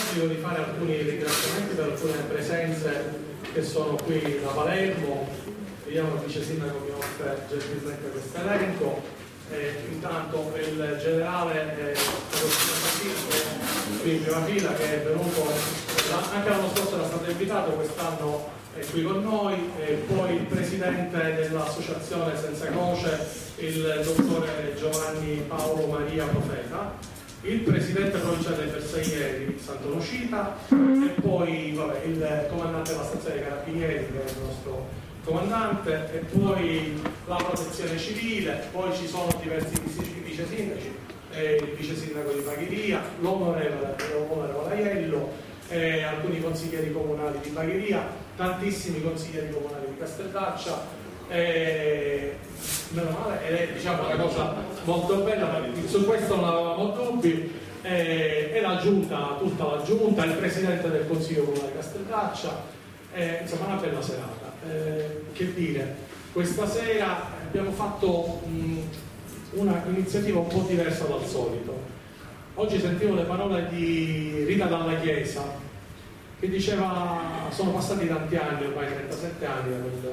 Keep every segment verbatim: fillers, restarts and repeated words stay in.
l'obbligo di fare alcuni ringraziamenti per alcune presenze che sono qui da Palermo. Vediamo il vice sindaco che offre gentilmente questo elenco. Eh, intanto il generale eh, qui in prima fila, che è venuto anche l'anno scorso, era stato invitato, quest'anno è qui con noi, e poi il presidente dell'associazione Senza Croce, il dottore Giovanni Paolo Maria Profeta, il presidente provinciale dei Bersaglieri Santo Nocita, e poi vabbè, il comandante della stazione dei Carabinieri, che è il nostro comandante, e poi la protezione civile, poi ci sono diversi vice sindaci, eh, il vice sindaco di Bagheria, l'onorevole Aiello, eh, alcuni consiglieri comunali di Bagheria, tantissimi consiglieri comunali di Casteldaccia, eh, meno male, ed è diciamo una cosa molto bella, ma su questo non avevamo dubbi, eh, e la giunta, tutta la giunta, il presidente del consiglio comunale di Casteldaccia, eh, insomma una bella serata. Eh, che dire, questa sera abbiamo fatto una iniziativa un po' diversa dal solito. Oggi sentivo le parole di Rita Dalla Chiesa, che diceva: sono passati tanti anni, ormai trentasette anni, dal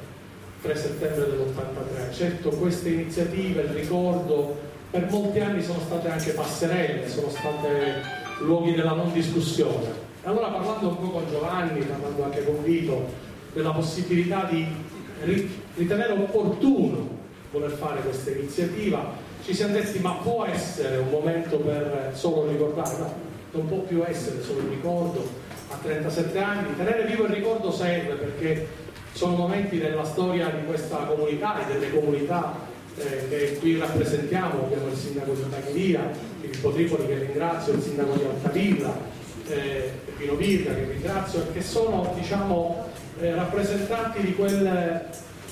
tre settembre dell'ottantatré. Certo, queste iniziative, il ricordo, per molti anni sono state anche passerelle, sono state luoghi della non discussione. E allora, parlando un po' con Giovanni, parlando anche con Vito, della possibilità di ritenere opportuno voler fare questa iniziativa, ci siamo detti: ma può essere un momento per solo ricordare? No, non può più essere solo un ricordo a trentasette anni. Tenere vivo il ricordo serve, perché sono momenti della storia di questa comunità e delle comunità eh, che qui rappresentiamo. Abbiamo il sindaco di Bagheria, Filippo Tripoli, che ringrazio, il sindaco di Altavilla, eh, Pino Virga, che ringrazio, che sono, diciamo, Eh, rappresentanti di quel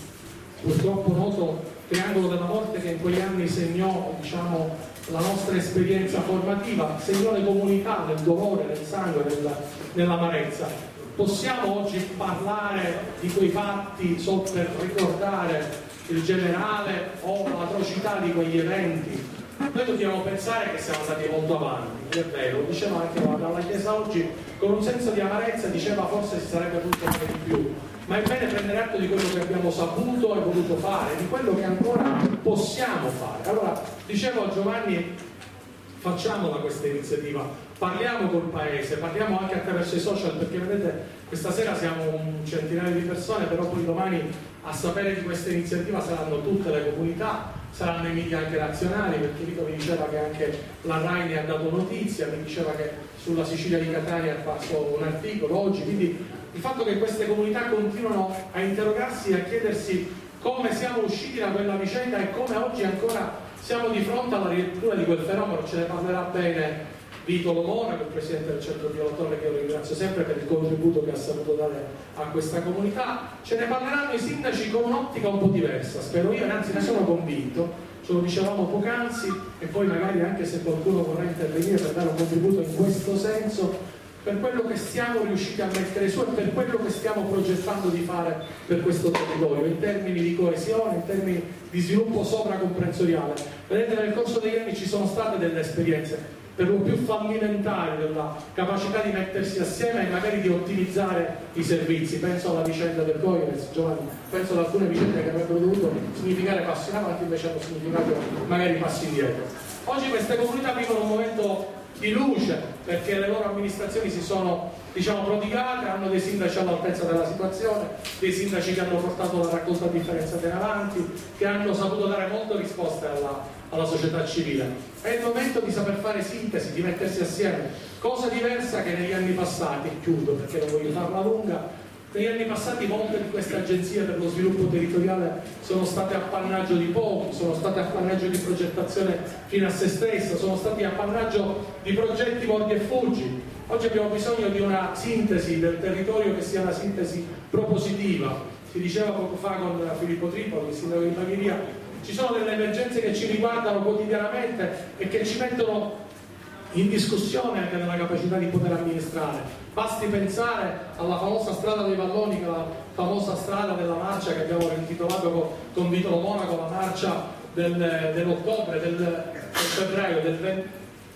purtroppo noto triangolo della morte che in quegli anni segnò, diciamo, la nostra esperienza formativa, segnò le comunità nel dolore, nel sangue, nella, nell'amarezza. Possiamo oggi parlare di quei fatti solo per ricordare il generale o l'atrocità di quegli eventi? Noi dobbiamo pensare che siamo andati molto avanti, è vero, diceva anche la Chiesa oggi, con un senso di amarezza, diceva forse si sarebbe potuto fare di più, ma è bene prendere atto di quello che abbiamo saputo e voluto fare, di quello che ancora possiamo fare. Allora, dicevo a Giovanni, facciamola questa iniziativa, parliamo col Paese, parliamo anche attraverso i social, perché vedete, questa sera siamo un centinaio di persone, però poi domani a sapere di questa iniziativa saranno tutte le comunità, saranno i media anche nazionali, perché Vito mi diceva che anche la Rai ne ha dato notizia, mi diceva che sulla Sicilia di Catania ha fatto un articolo oggi, quindi il fatto che queste comunità continuano a interrogarsi e a chiedersi come siamo usciti da quella vicenda e come oggi ancora siamo di fronte alla rilettura di quel fenomeno. Ce ne parlerà bene Vito Monaco, il presidente del Centro Pio La Torre, che io ringrazio sempre per il contributo che ha saputo dare a questa comunità. Ce ne parleranno i sindaci con un'ottica un po' diversa, spero io, e anzi ne sono convinto, ce lo dicevamo poc'anzi, e poi magari anche se qualcuno vorrà intervenire per dare un contributo in questo senso, per quello che siamo riusciti a mettere su e per quello che stiamo progettando di fare per questo territorio, in termini di coesione, in termini di sviluppo sovracomprensioriale. Vedete, nel corso degli anni ci sono state delle esperienze per lo più fallimentari della capacità di mettersi assieme e magari di ottimizzare i servizi. Penso alla vicenda del Coires, Giovanni, penso ad alcune vicende che avrebbero dovuto significare passi in avanti, invece hanno significato magari passi indietro. Oggi queste comunità vivono un momento di luce, perché le loro amministrazioni si sono, diciamo, prodigate, hanno dei sindaci all'altezza della situazione, dei sindaci che hanno portato la raccolta differenziata in avanti, che hanno saputo dare molte risposte alla, alla società civile. È il momento di saper fare sintesi, di mettersi assieme, cosa diversa che negli anni passati. Chiudo perché non voglio farla lunga. Negli anni passati molte di queste agenzie per lo sviluppo territoriale sono state appannaggio di pochi, sono state appannaggio di progettazione fine a se stessa, sono stati appannaggio di progetti mordi e fuggi. Oggi abbiamo bisogno di una sintesi del territorio che sia una sintesi propositiva. Si diceva poco fa con Filippo Tripoli, il sindaco di Bagheria, ci sono delle emergenze che ci riguardano quotidianamente e che ci mettono in discussione anche nella capacità di poter amministrare. Basti pensare alla famosa strada dei Valloni, la famosa strada della marcia che abbiamo intitolato con, con Vito Monaco, la marcia del, dell'ottobre, del, del febbraio, del,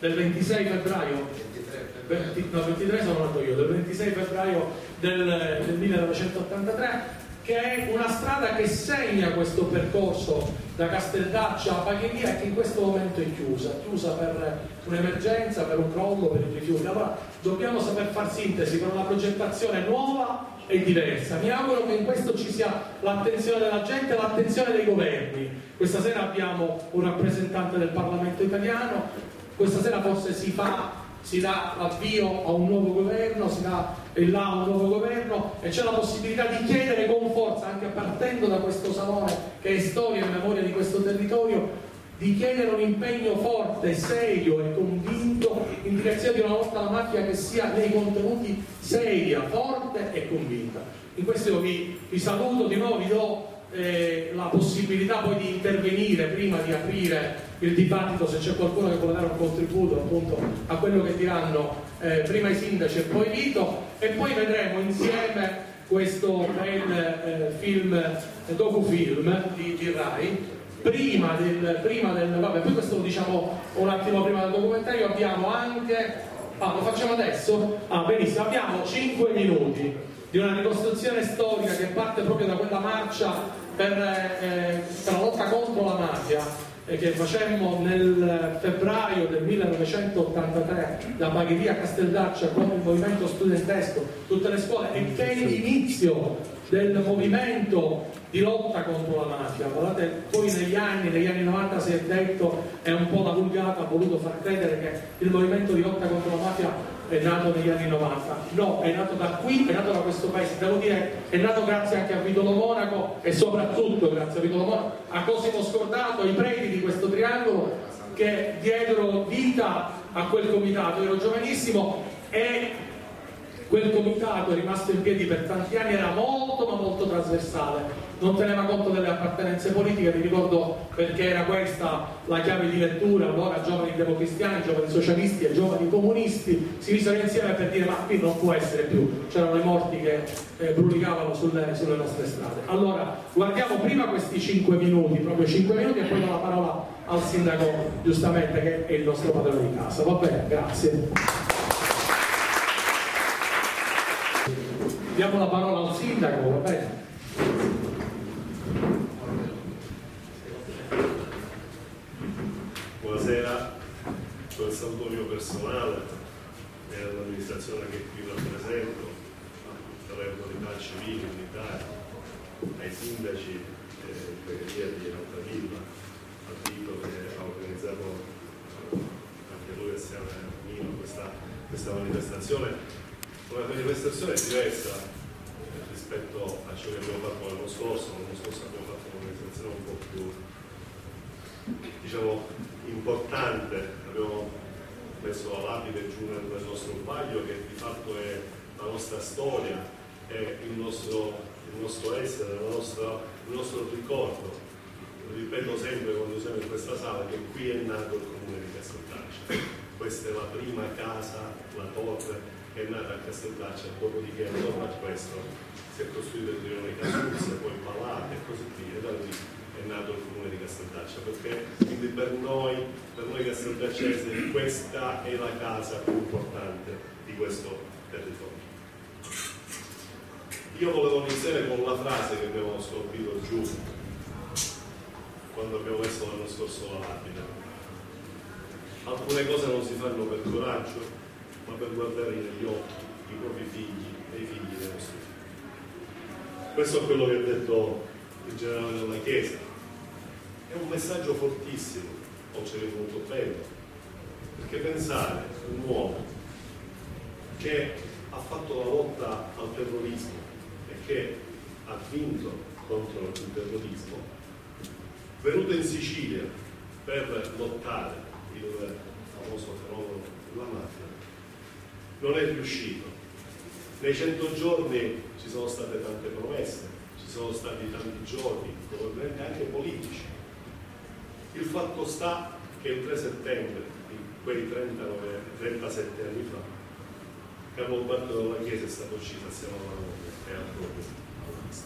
del ventisei febbraio, venti, no, ventitré sono nato io, del ventisei febbraio del, del millenovecentottantatré, che è una strada che segna questo percorso da Casteldaccia a Bagheria e che in questo momento è chiusa, chiusa per un'emergenza, per un crollo, per i rifiuti. Allora dobbiamo saper far sintesi con una progettazione nuova e diversa. Mi auguro che in questo ci sia l'attenzione della gente e l'attenzione dei governi. Questa sera abbiamo un rappresentante del Parlamento italiano, questa sera forse si fa si dà avvio a un nuovo governo, si dà il là a un nuovo governo e c'è la possibilità di chiedere con forza, anche partendo da questo salone che è storia e memoria di questo territorio, di chiedere un impegno forte, serio e convinto in direzione di una lotta alla mafia che sia nei contenuti seria, forte e convinta. In questo io vi, vi saluto, di nuovo vi do eh, la possibilità poi di intervenire prima di aprire il dibattito, se c'è qualcuno che vuole dare un contributo appunto a quello che diranno eh, prima i sindaci e poi Vito, e poi vedremo insieme questo bel eh, film, eh, docufilm di, di Rai. Prima del, prima del vabbè, poi questo lo diciamo un attimo prima del documentario. Abbiamo anche, ah, lo facciamo adesso? Ah, benissimo, abbiamo cinque minuti di una ricostruzione storica che parte proprio da quella marcia per, eh, per la lotta contro la mafia che facemmo nel febbraio del millenovecentottantatré da Bagheria a Casteldaccia con il movimento studentesco, tutte le scuole, e che è l'inizio del movimento di lotta contro la mafia. Guardate, poi negli anni, negli anni novanta si è detto, è un po' la vulgata, ha voluto far credere che il movimento di lotta contro la mafia è nato negli anni novanta. No, è nato da qui, è nato da questo paese. Devo dire, è nato grazie anche a Vitolo Monaco e soprattutto grazie a Vitolo Monaco, a Cosimo Scordato, ai preti di questo triangolo che diedero vita a quel comitato. Io ero giovanissimo e quel comitato è rimasto in piedi per tanti anni, era molto ma molto trasversale, non teneva conto delle appartenenze politiche. Vi ricordo, perché era questa la chiave di lettura, allora giovani democristiani, giovani socialisti e giovani comunisti si misero insieme per dire: ma qui non può essere più, c'erano i morti che eh, brulicavano sulle, sulle nostre strade. Allora guardiamo prima questi cinque minuti, proprio cinque minuti, e poi do la parola al sindaco, giustamente, che è il nostro padrone di casa. Va bene, grazie. Diamo la parola al sindaco, va bene? Buonasera, con il saluto mio personale e all'amministrazione che qui rappresento, a tutte le autorità civili, militari, ai sindaci e pregheria di Altavilla, a Vito che ha organizzato anche lui assieme a Nino questa, questa manifestazione. Una manifestazione diversa eh, rispetto a ciò che abbiamo fatto l'anno scorso. L'anno scorso abbiamo fatto una manifestazione un po' più, diciamo, importante. Abbiamo messo la lapide giù nel, nel nostro vaglio, che di fatto è la nostra storia, è il nostro, il nostro essere, la nostra, il nostro ricordo. Ripeto sempre quando siamo in questa sala che qui è nato il comune di Casteldaccia. Questa è la prima casa, la torre, che è nata a Casteldaccia, dopodiché attorno a questo si è costruito il rione Casulze, poi Palate e così via, e da lì è nato il comune di Casteldaccia, perché quindi per noi, per noi casteldaccesi, questa è la casa più importante di questo territorio. Io volevo iniziare con la frase che abbiamo scolpito giù quando abbiamo messo l'anno scorso la lapide. Alcune cose non si fanno per coraggio, ma per guardare negli occhi i propri figli e i figli dei nostri figli. Questo è quello che ha detto il generale della Chiesa. È un messaggio fortissimo, o ce l'è venuto bene, perché pensare a un uomo che ha fatto la lotta al terrorismo e che ha vinto contro il terrorismo, venuto in Sicilia per lottare il famoso fenomeno della mafia, non è riuscito. Nei cento giorni ci sono state tante promesse, ci sono stati tanti giochi, probabilmente anche politici. Il fatto sta che il tre settembre, di quei trentanove, trentasette anni fa, Carlo Alberto della Chiesa è stato ucciso assieme alla moglie e al proprio autista.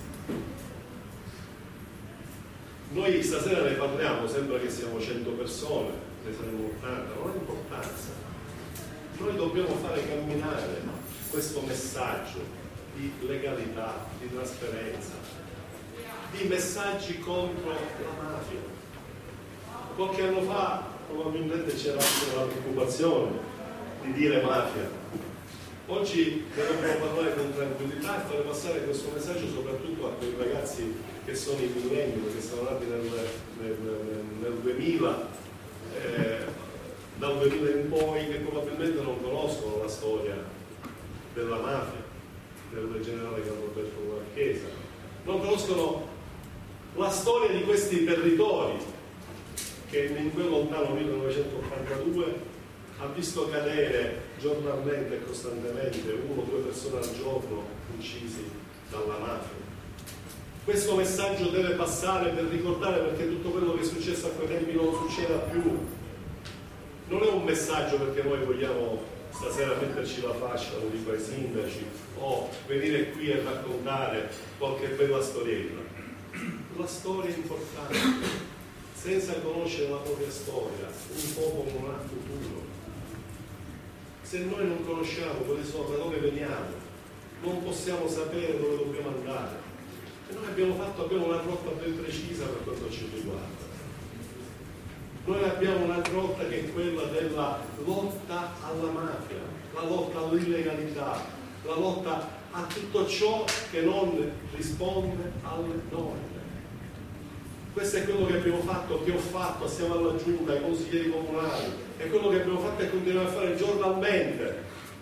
Noi stasera ne parliamo, sembra che siamo cento persone, ne saremo ottanta, non ha importanza. Noi dobbiamo fare camminare questo messaggio di legalità, di trasparenza, di messaggi contro la mafia. Qualche anno fa probabilmente c'era anche la preoccupazione di dire mafia. Oggi dobbiamo parlare con tranquillità e fare passare questo messaggio soprattutto a quei ragazzi che sono i millennium, che sono nati nel, nel, nel, nel duemila, eh, dal duemila in poi, che probabilmente non conoscono la storia della mafia, del generale Carlo Alberto Marchesa, non conoscono la storia di questi territori che in quel lontano millenovecentottantadue ha visto cadere giornalmente e costantemente uno o due persone al giorno uccisi dalla mafia. Questo messaggio deve passare per ricordare, perché tutto quello che è successo a quei tempi non succeda più. Non è un messaggio perché noi vogliamo stasera metterci la fascia, lo dico ai sindaci, o venire qui e raccontare qualche bella storiella. La storia è importante. Senza conoscere la propria storia, un popolo non ha futuro. Se noi non conosciamo quali sono, da dove veniamo, non possiamo sapere dove dobbiamo andare. E noi abbiamo fatto, abbiamo una rotta ben precisa per quanto ci riguarda. Noi abbiamo una rotta che è quella della lotta alla mafia, la lotta all'illegalità, la lotta a tutto ciò che non risponde alle norme. Questo è quello che abbiamo fatto, che ho fatto assieme alla giunta, ai consiglieri comunali, è quello che abbiamo fatto e continuiamo a fare giornalmente.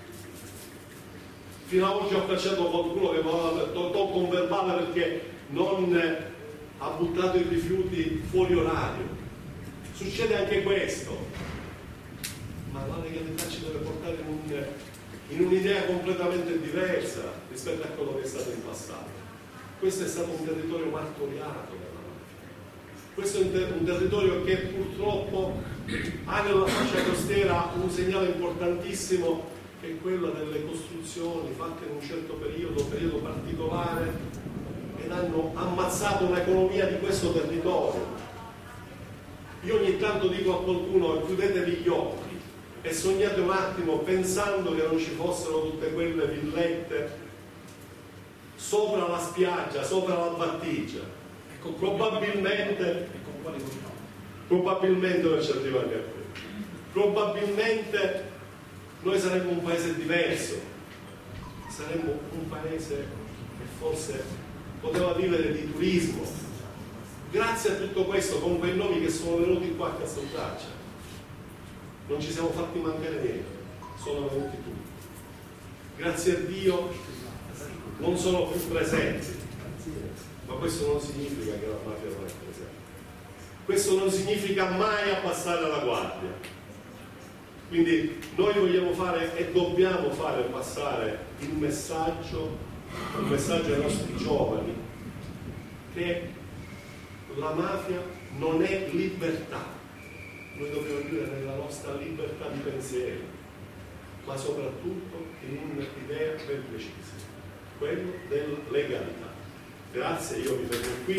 Fino ad oggi ho cacciato qualcuno che mi aveva tolto un verbale perché non ha buttato i rifiuti fuori orario. Succede anche questo, ma la legalità ci deve portare in, un, in un'idea completamente diversa rispetto a quello che è stato in passato. Questo è stato un territorio martoriato. Questo è un, ter- un territorio che purtroppo ha nella fascia costiera un segnale importantissimo, che è quello delle costruzioni fatte in un certo periodo, periodo particolare, ed hanno ammazzato un'economia di questo territorio. Io ogni tanto dico a qualcuno: chiudetevi gli occhi e sognate un attimo pensando che non ci fossero tutte quelle villette sopra la spiaggia, sopra la battigia. Probabilmente, probabilmente non ci arriva anche a quello. Probabilmente noi saremmo un paese diverso, saremmo un paese che forse poteva vivere di turismo. Grazie a tutto questo, con quei nomi che sono venuti qua a Casteltraccia, non ci siamo fatti mancare niente, sono venuti tutti. Grazie a Dio non sono più presenti. Ma questo non significa che la mafia non è presente. Questo non significa mai abbassare la guardia. Quindi noi vogliamo fare e dobbiamo fare passare il messaggio, un messaggio ai nostri giovani, che la mafia non è libertà. Noi dobbiamo vivere nella nostra libertà di pensiero, ma soprattutto in un'idea ben precisa, quello della legalità. Grazie, io mi fermo qui.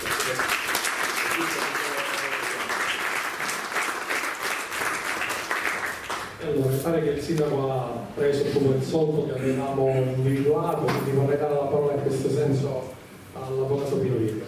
Allora, mi pare che il sindaco ha preso un po' il solco che avevamo individuato, quindi vorrei dare la parola in questo senso all'avvocato Pino Virga.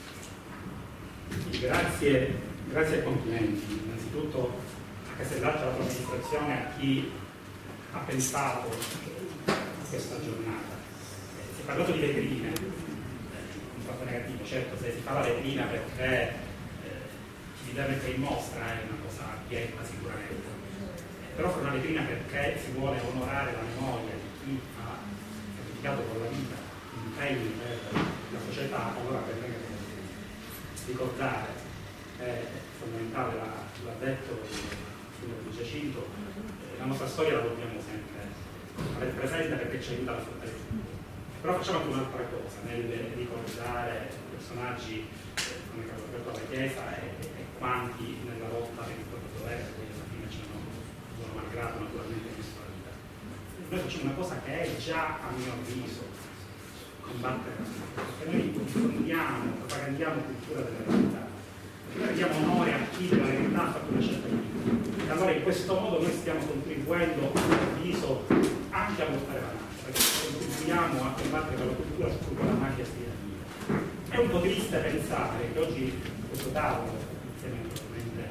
Grazie, grazie e complimenti. Innanzitutto a Casteltraccia, alla tua amministrazione, a chi ha pensato a questa giornata. Si è parlato di vetrine. Fatto negativo, certo, se si fa la vetrina perché eh, ci si deve mettere in mostra è una cosa piena sicuramente, eh, però fa una vetrina perché si vuole onorare la memoria di chi ha sacrificato con la vita impegni per la società. Allora per me ricordare è fondamentale, l'ha detto il Giacinto, eh, la nostra storia la dobbiamo sempre avere presente perché ci aiuta a affrontare tutto. Però facciamo anche un'altra cosa nel ricordare personaggi eh, come Carlo Alberto della Chiesa e, e quanti nella lotta per il proprio dovere, poi alla fine ci hanno, hanno malgrado naturalmente visto la vita. Noi facciamo una cosa che è già, a mio avviso, combattere la mafia, perché noi diffondiamo, propagandiamo cultura della verità. noi diamo onore a chi della verità ha fatto una scelta di vita. E allora in questo modo noi stiamo contribuendo, a mio avviso, anche a lottare la mafia, perché contribuiamo a combattere quella cultura su cui la mafia si vita. È un po' triste pensare che oggi questo tavolo, insieme naturalmente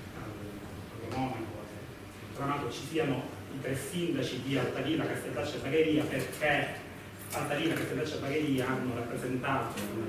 al Monaco e al Monaco, ci siano i tre sindaci di Altavilla, Castellaccio e Bagheria, perché Altavilla, Castellaccio e Bagheria hanno rappresentato una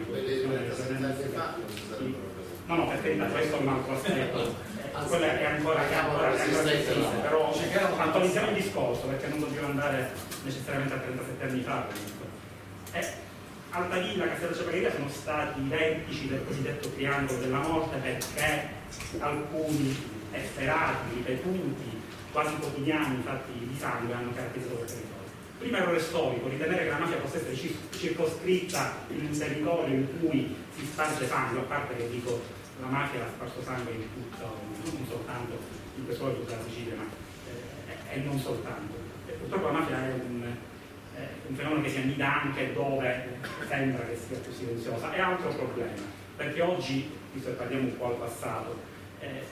ricostruzione. No, no, perché da questo è un altro aspetto. Quello è ancora che ancora che ancora esiste, però attualizziamo il discorso perché non dobbiamo andare necessariamente a trentasette anni fa. Eh, Altavilla, Castellaccio e Bagheria sono stati i vertici del cosiddetto triangolo della morte perché alcuni efferati, ripetuti, quasi quotidiani fatti di sangue hanno caratterizzato quel territorio. Primo errore storico, ritenere che la mafia possa essere circoscritta in un territorio in cui si sparge sangue, a parte che dico la mafia ha sparso sangue in tutto, non soltanto in questo caso tutta la Sicilia, ma eh, e non soltanto. E purtroppo la mafia è un, eh, un fenomeno che si annida anche dove sembra che sia più silenziosa. È altro problema, perché oggi, visto che parliamo un po' al passato, eh,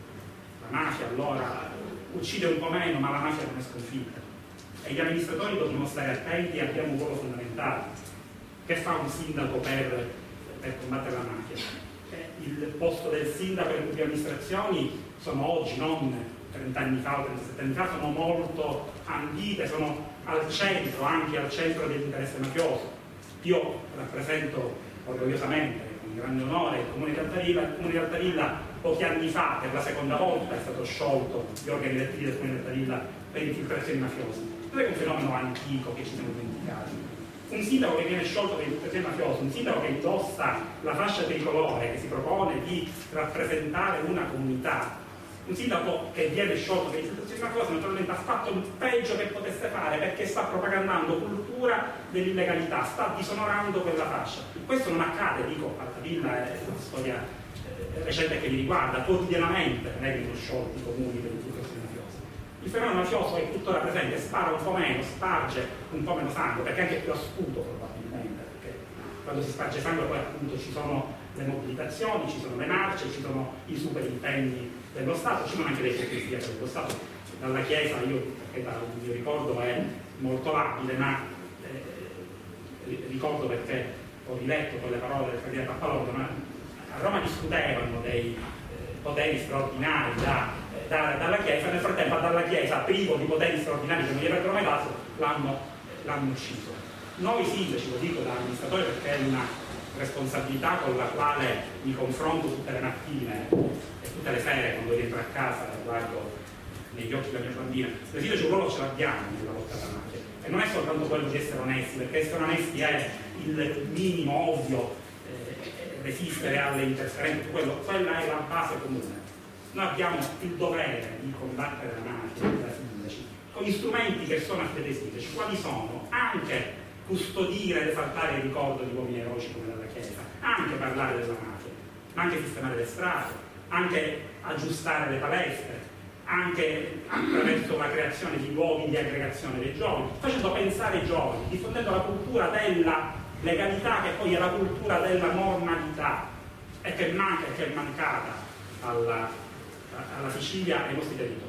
la mafia allora uccide un po' meno, ma la mafia non è sconfitta. E gli amministratori dobbiamo stare attenti e abbiamo un ruolo fondamentale. Che fa un sindaco per, per combattere la mafia? Eh, il posto del sindaco e le pubbliche amministrazioni sono oggi, non trenta anni fa o trentasette anni fa, sono molto ambite, sono al centro, anche al centro dell'interesse mafioso. Io rappresento orgogliosamente, con grande onore, il Comune di Altavilla. Il Comune di Altavilla pochi anni fa, per la seconda volta, è stato sciolto gli organi elettivi del Comune di Altavilla per infiltrazioni mafiose. Non è un fenomeno antico che ci siamo dimenticati. Un sindaco che viene sciolto per infiltrazioni mafiose, un sindaco che indossa la fascia tricolore, che si propone di rappresentare una comunità, un sindaco che viene sciolto per infiltrazioni mafiose, naturalmente ha fatto il peggio che potesse fare perché sta propagandando cultura dell'illegalità, sta disonorando quella fascia. Questo non accade, dico, Altavilla è una storia eh, recente che mi riguarda, quotidianamente vengono sciolti i comuni per infiltrazioni mafiose. Il fenomeno mafioso è tuttora presente, spara un po' meno, sparge un po' meno sangue, perché è anche più astuto probabilmente, perché quando si sparge sangue poi appunto ci sono le mobilitazioni, ci sono le marce, ci sono i super impegni dello Stato, ci sono anche le ipocrisie dello Stato. Dalla Chiesa, io, perché il mio ricordo è molto labile, ma eh, ricordo perché ho riletto quelle parole del cardinale Pappalordo, ma a Roma discutevano dei eh, poteri straordinari da Da, dalla Chiesa, nel frattempo dalla Chiesa, privo di poteri straordinari che non gli avrebbero mai dato, l'hanno, l'hanno ucciso. Noi sindaci, lo dico da amministratore perché è una responsabilità con la quale mi confronto tutte le mattine e tutte le sere quando rientro a casa e guardo negli occhi della mia bambina. Noi sindaci un ruolo ce l'abbiamo nella lotta alla mafia. E non è soltanto quello di essere onesti, perché essere onesti è il minimo ovvio, eh, resistere alle interferenze, quello, quella è la base comune. Noi abbiamo il dovere di combattere la mafia da sindaci con gli strumenti che sono a fede dei sindaci. Quali sono? Anche custodire ed esaltare il ricordo di uomini eroici come dalla Chiesa, anche parlare della mafia, ma anche sistemare le strade, anche aggiustare le palestre, anche attraverso la creazione di luoghi di aggregazione dei giovani, facendo pensare ai giovani, diffondendo la cultura della legalità che poi è la cultura della normalità e che manca e che è mancata alla alla Sicilia e ai nostri territori.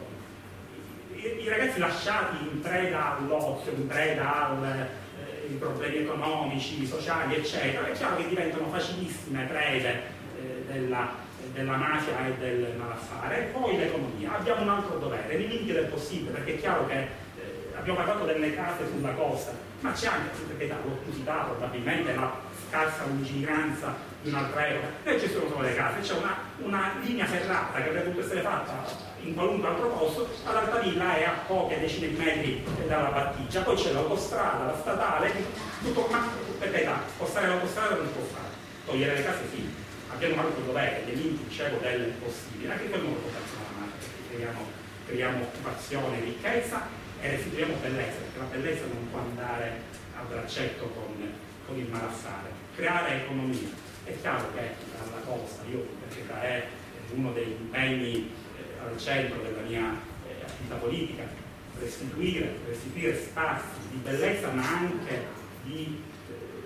I, i ragazzi lasciati in preda all'ozio, in preda ai eh, problemi economici, sociali, eccetera, è chiaro che diventano facilissime prede eh, della, della mafia e del malaffare. E poi l'economia. Abbiamo un altro dovere, nei limiti del possibile, perché è chiaro che eh, abbiamo parlato delle case sulla costa, ma c'è anche, perché l'ottusità probabilmente, la scarsa lungimiranza di un'altra epoca. Noi ci sono solo le case, c'è una, una linea ferrata che avrebbe potuto essere fatta in qualunque altro posto, ad Altavilla è a poche decine di metri dalla battigia, poi c'è l'autostrada, la statale, tutto, ma per carità, spostare l'autostrada non si può fare, togliere le case sì, abbiamo un altro dovere, nei limiti, dicevo, del possibile, anche in quel modo facciamo, creiamo, creiamo occupazione, ricchezza e restituiamo bellezza, perché la bellezza non può andare a braccetto con, con il malaffare, creare economia. È chiaro che alla costa, io perché è uno degli impegni eh, al centro della mia eh, attività politica, restituire, restituire spazi di bellezza ma anche di eh,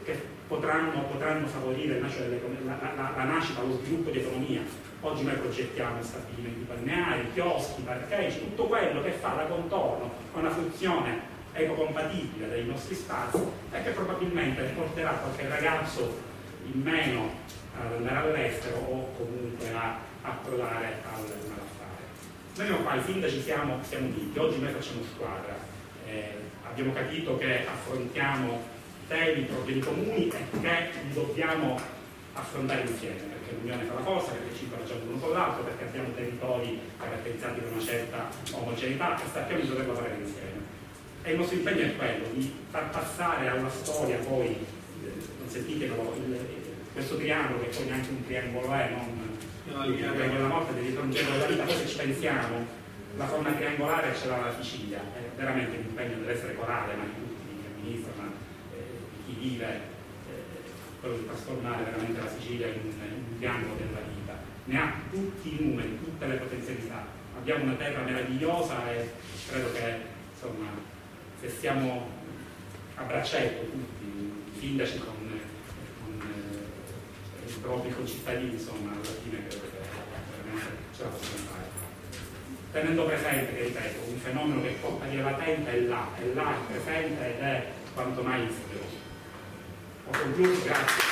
che potranno, potranno favorire il nascere la, la, la nascita, lo sviluppo di economia. Oggi noi progettiamo stabilimenti balneari, chioschi, parcheggi, tutto quello che fa da contorno a una funzione ecocompatibile dei nostri spazi e che probabilmente porterà qualche ragazzo in meno ad andare all'estero o comunque a approdare al malaffare. Noi no, qua i sindaci siamo, siamo uniti, oggi noi facciamo squadra, eh, abbiamo capito che affrontiamo temi, problemi comuni e che li dobbiamo affrontare insieme, perché l'unione fa la forza, perché ci incoraggiamo l'uno con l'altro, perché abbiamo territori caratterizzati da una certa omogeneità e sappiamo di dover lavorare insieme. E il nostro impegno è quello di far passare alla storia poi, eh, non sentitelo, il, questo triangolo che poi neanche un triangolo è, non il triangolo della morte, deve un triangolo della vita. Poi se ci pensiamo, la forma triangolare ce l'ha la Sicilia, è veramente l'impegno deve essere corale, ma di tutti, che amministrano, eh, di chi vive, eh, quello di trasformare veramente la Sicilia in, in un triangolo della vita. Ne ha tutti i numeri, tutte le potenzialità. Abbiamo una terra meravigliosa e credo che, insomma, se siamo a braccetto tutti, i sindaci con, con eh, i propri concittadini, insomma, alla fine credo che veramente ce la possiamo fare. Tenendo presente, che ripeto, un fenomeno che porta via latente è là, è là, è presente ed è quanto mai insidioso. Ho concluso, grazie.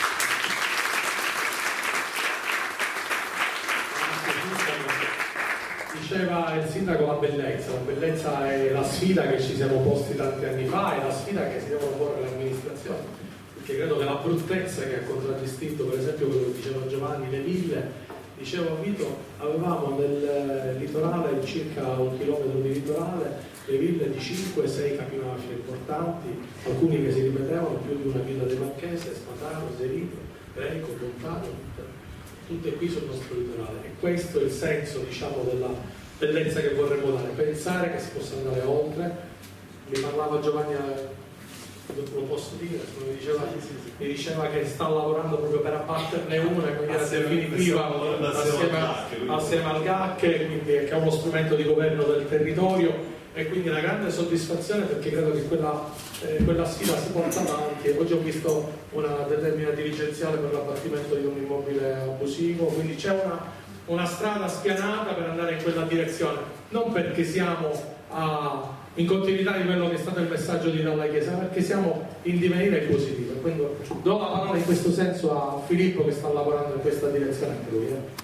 Diceva il sindaco la bellezza, la bellezza è la sfida che ci siamo posti tanti anni fa, è la sfida che si devono porre le amministrazioni, perché credo che la bruttezza che ha contraddistinto per esempio quello che diceva Giovanni, le ville, dicevo Vito, avevamo nel litorale circa un chilometro di litorale, le ville di cinque sei capimafie importanti, alcuni che si ripetevano, più di una villa del Marchese, Spataro, Zerito, Greco, Montano, tutte. tutte qui sul nostro litorale, e questo è il senso, diciamo, della bellezza che vorremmo dare, pensare che si possa andare oltre. Mi parlava Giovanni, lo posso dire, mi diceva, mi diceva che sta lavorando proprio per abbatterne una, quindi era definitiva assieme, assieme al G A C, quindi che è uno strumento di governo del territorio, e quindi una grande soddisfazione, perché credo che quella, eh, quella sfida si porta avanti. Oggi ho visto una determina dirigenziale per l'abbattimento di un immobile abusivo, quindi c'è una, una strada spianata per andare in quella direzione, non perché siamo a, in continuità di quello che è stato il messaggio di Dalla Chiesa, ma perché siamo in divenire positivo. Quindi do la parola in questo senso a Filippo, che sta lavorando in questa direzione anche lui. Eh.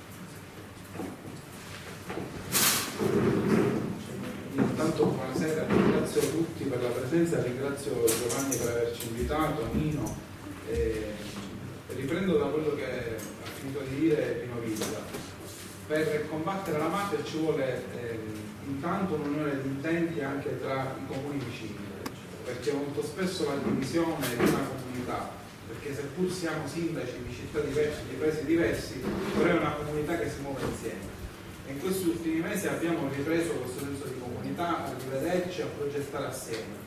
Intanto buonasera, ringrazio tutti per la presenza, ringrazio Giovanni per averci invitato, Nino, e riprendo da quello che ha finito di dire Pino Villa. Per combattere la mafia ci vuole eh, intanto un'unione di intenti anche tra i comuni vicini, perché molto spesso la divisione di una comunità, perché seppur siamo sindaci di città diverse, di paesi diversi, però è una comunità che si muove insieme. In questi ultimi mesi abbiamo ripreso questo senso di comunità, a rivederci, a progettare assieme.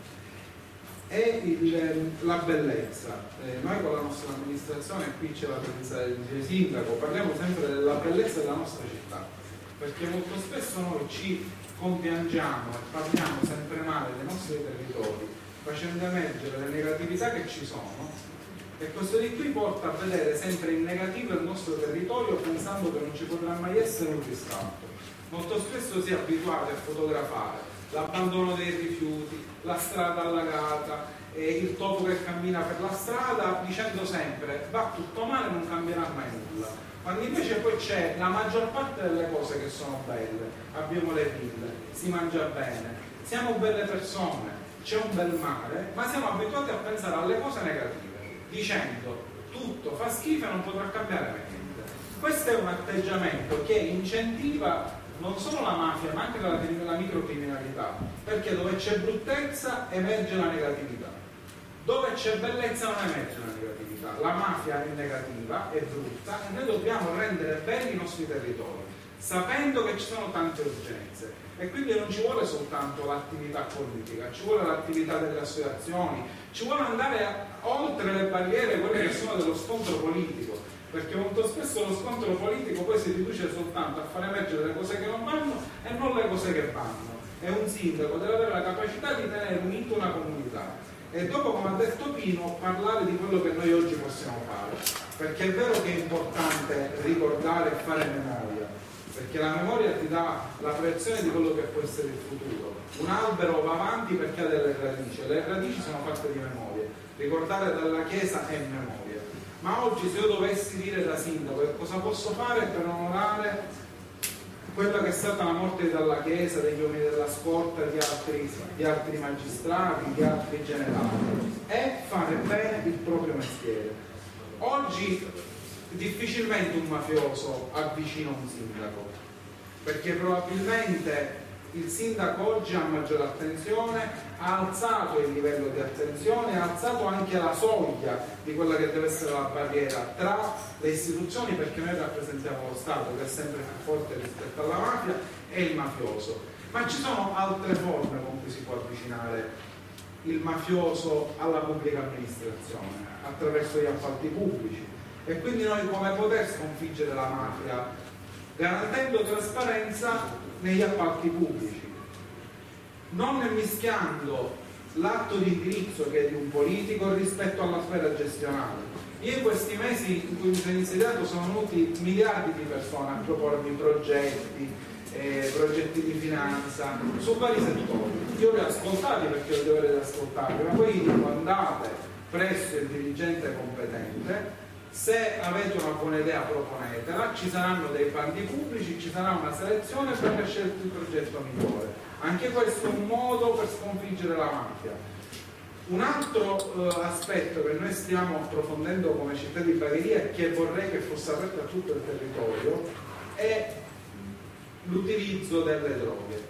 E il, la bellezza. Eh, noi con la nostra amministrazione, qui c'è la presenza del sindaco, parliamo sempre della bellezza della nostra città, perché molto spesso noi ci compiangiamo e parliamo sempre male dei nostri territori, facendo emergere le negatività che ci sono, e questo di qui porta a vedere sempre in negativo il nostro territorio, pensando che non ci potrà mai essere un riscatto. Molto spesso si è abituati a fotografare l'abbandono dei rifiuti, la strada allagata, e il topo che cammina per la strada, dicendo sempre va tutto male, non cambierà mai nulla. Quando invece poi c'è la maggior parte delle cose che sono belle, abbiamo le ville, si mangia bene, siamo belle persone, c'è un bel mare, ma siamo abituati a pensare alle cose negative, dicendo tutto fa schifo e non potrà cambiare niente. Questo è un atteggiamento che incentiva non solo la mafia ma anche la, la microcriminalità, perché dove c'è bruttezza emerge la negatività, dove c'è bellezza non emerge la negatività. La mafia è negativa, è brutta, e noi dobbiamo rendere belli i nostri territori, sapendo che ci sono tante urgenze, e quindi non ci vuole soltanto l'attività politica, ci vuole l'attività delle associazioni, ci vuole andare a, oltre le barriere, quelle che sono dello scontro politico, perché molto spesso lo scontro politico poi si riduce soltanto a far emergere le cose che non vanno e non le cose che vanno. E un sindaco deve avere la capacità di tenere unita una comunità, e dopo, come ha detto Pino, parlare di quello che noi oggi possiamo fare, perché è vero che è importante ricordare e fare memoria, perché la memoria ti dà la proiezione di quello che può essere il futuro. Un albero va avanti perché ha delle radici, le radici sono fatte di memoria, ricordare dalla Chiesa è memoria. Ma oggi, se io dovessi dire da sindaco che cosa posso fare per onorare quella che è stata la morte dalla Chiesa, degli uomini della scorta, di altri, di altri magistrati, di altri generali, è fare bene il proprio mestiere. Oggi difficilmente un mafioso avvicina un sindaco, perché probabilmente il sindaco oggi ha maggiore attenzione, ha alzato il livello di attenzione, ha alzato anche la soglia di quella che deve essere la barriera tra le istituzioni, perché noi rappresentiamo lo Stato che è sempre più forte rispetto alla mafia e il mafioso. Ma ci sono altre forme con cui si può avvicinare il mafioso alla pubblica amministrazione, attraverso gli appalti pubblici. E quindi noi come poter sconfiggere la mafia garantendo trasparenza negli appalti pubblici, non mischiando l'atto di indirizzo che è di un politico rispetto alla sfera gestionale. Io in questi mesi in cui mi sono insediato sono venuti miliardi di persone a propormi progetti, eh, progetti di finanza su vari settori. Io li ho ascoltati perché ho il dovere di ascoltarli, ma poi dico andate presso il dirigente competente. Se avete una buona idea proponetela, ci saranno dei bandi pubblici, ci sarà una selezione per aver scelto il progetto migliore. Anche questo è un modo per sconfiggere la mafia. Un altro eh, aspetto che noi stiamo approfondendo come città di Bagheria e che vorrei che fosse aperto a tutto il territorio è l'utilizzo delle droghe.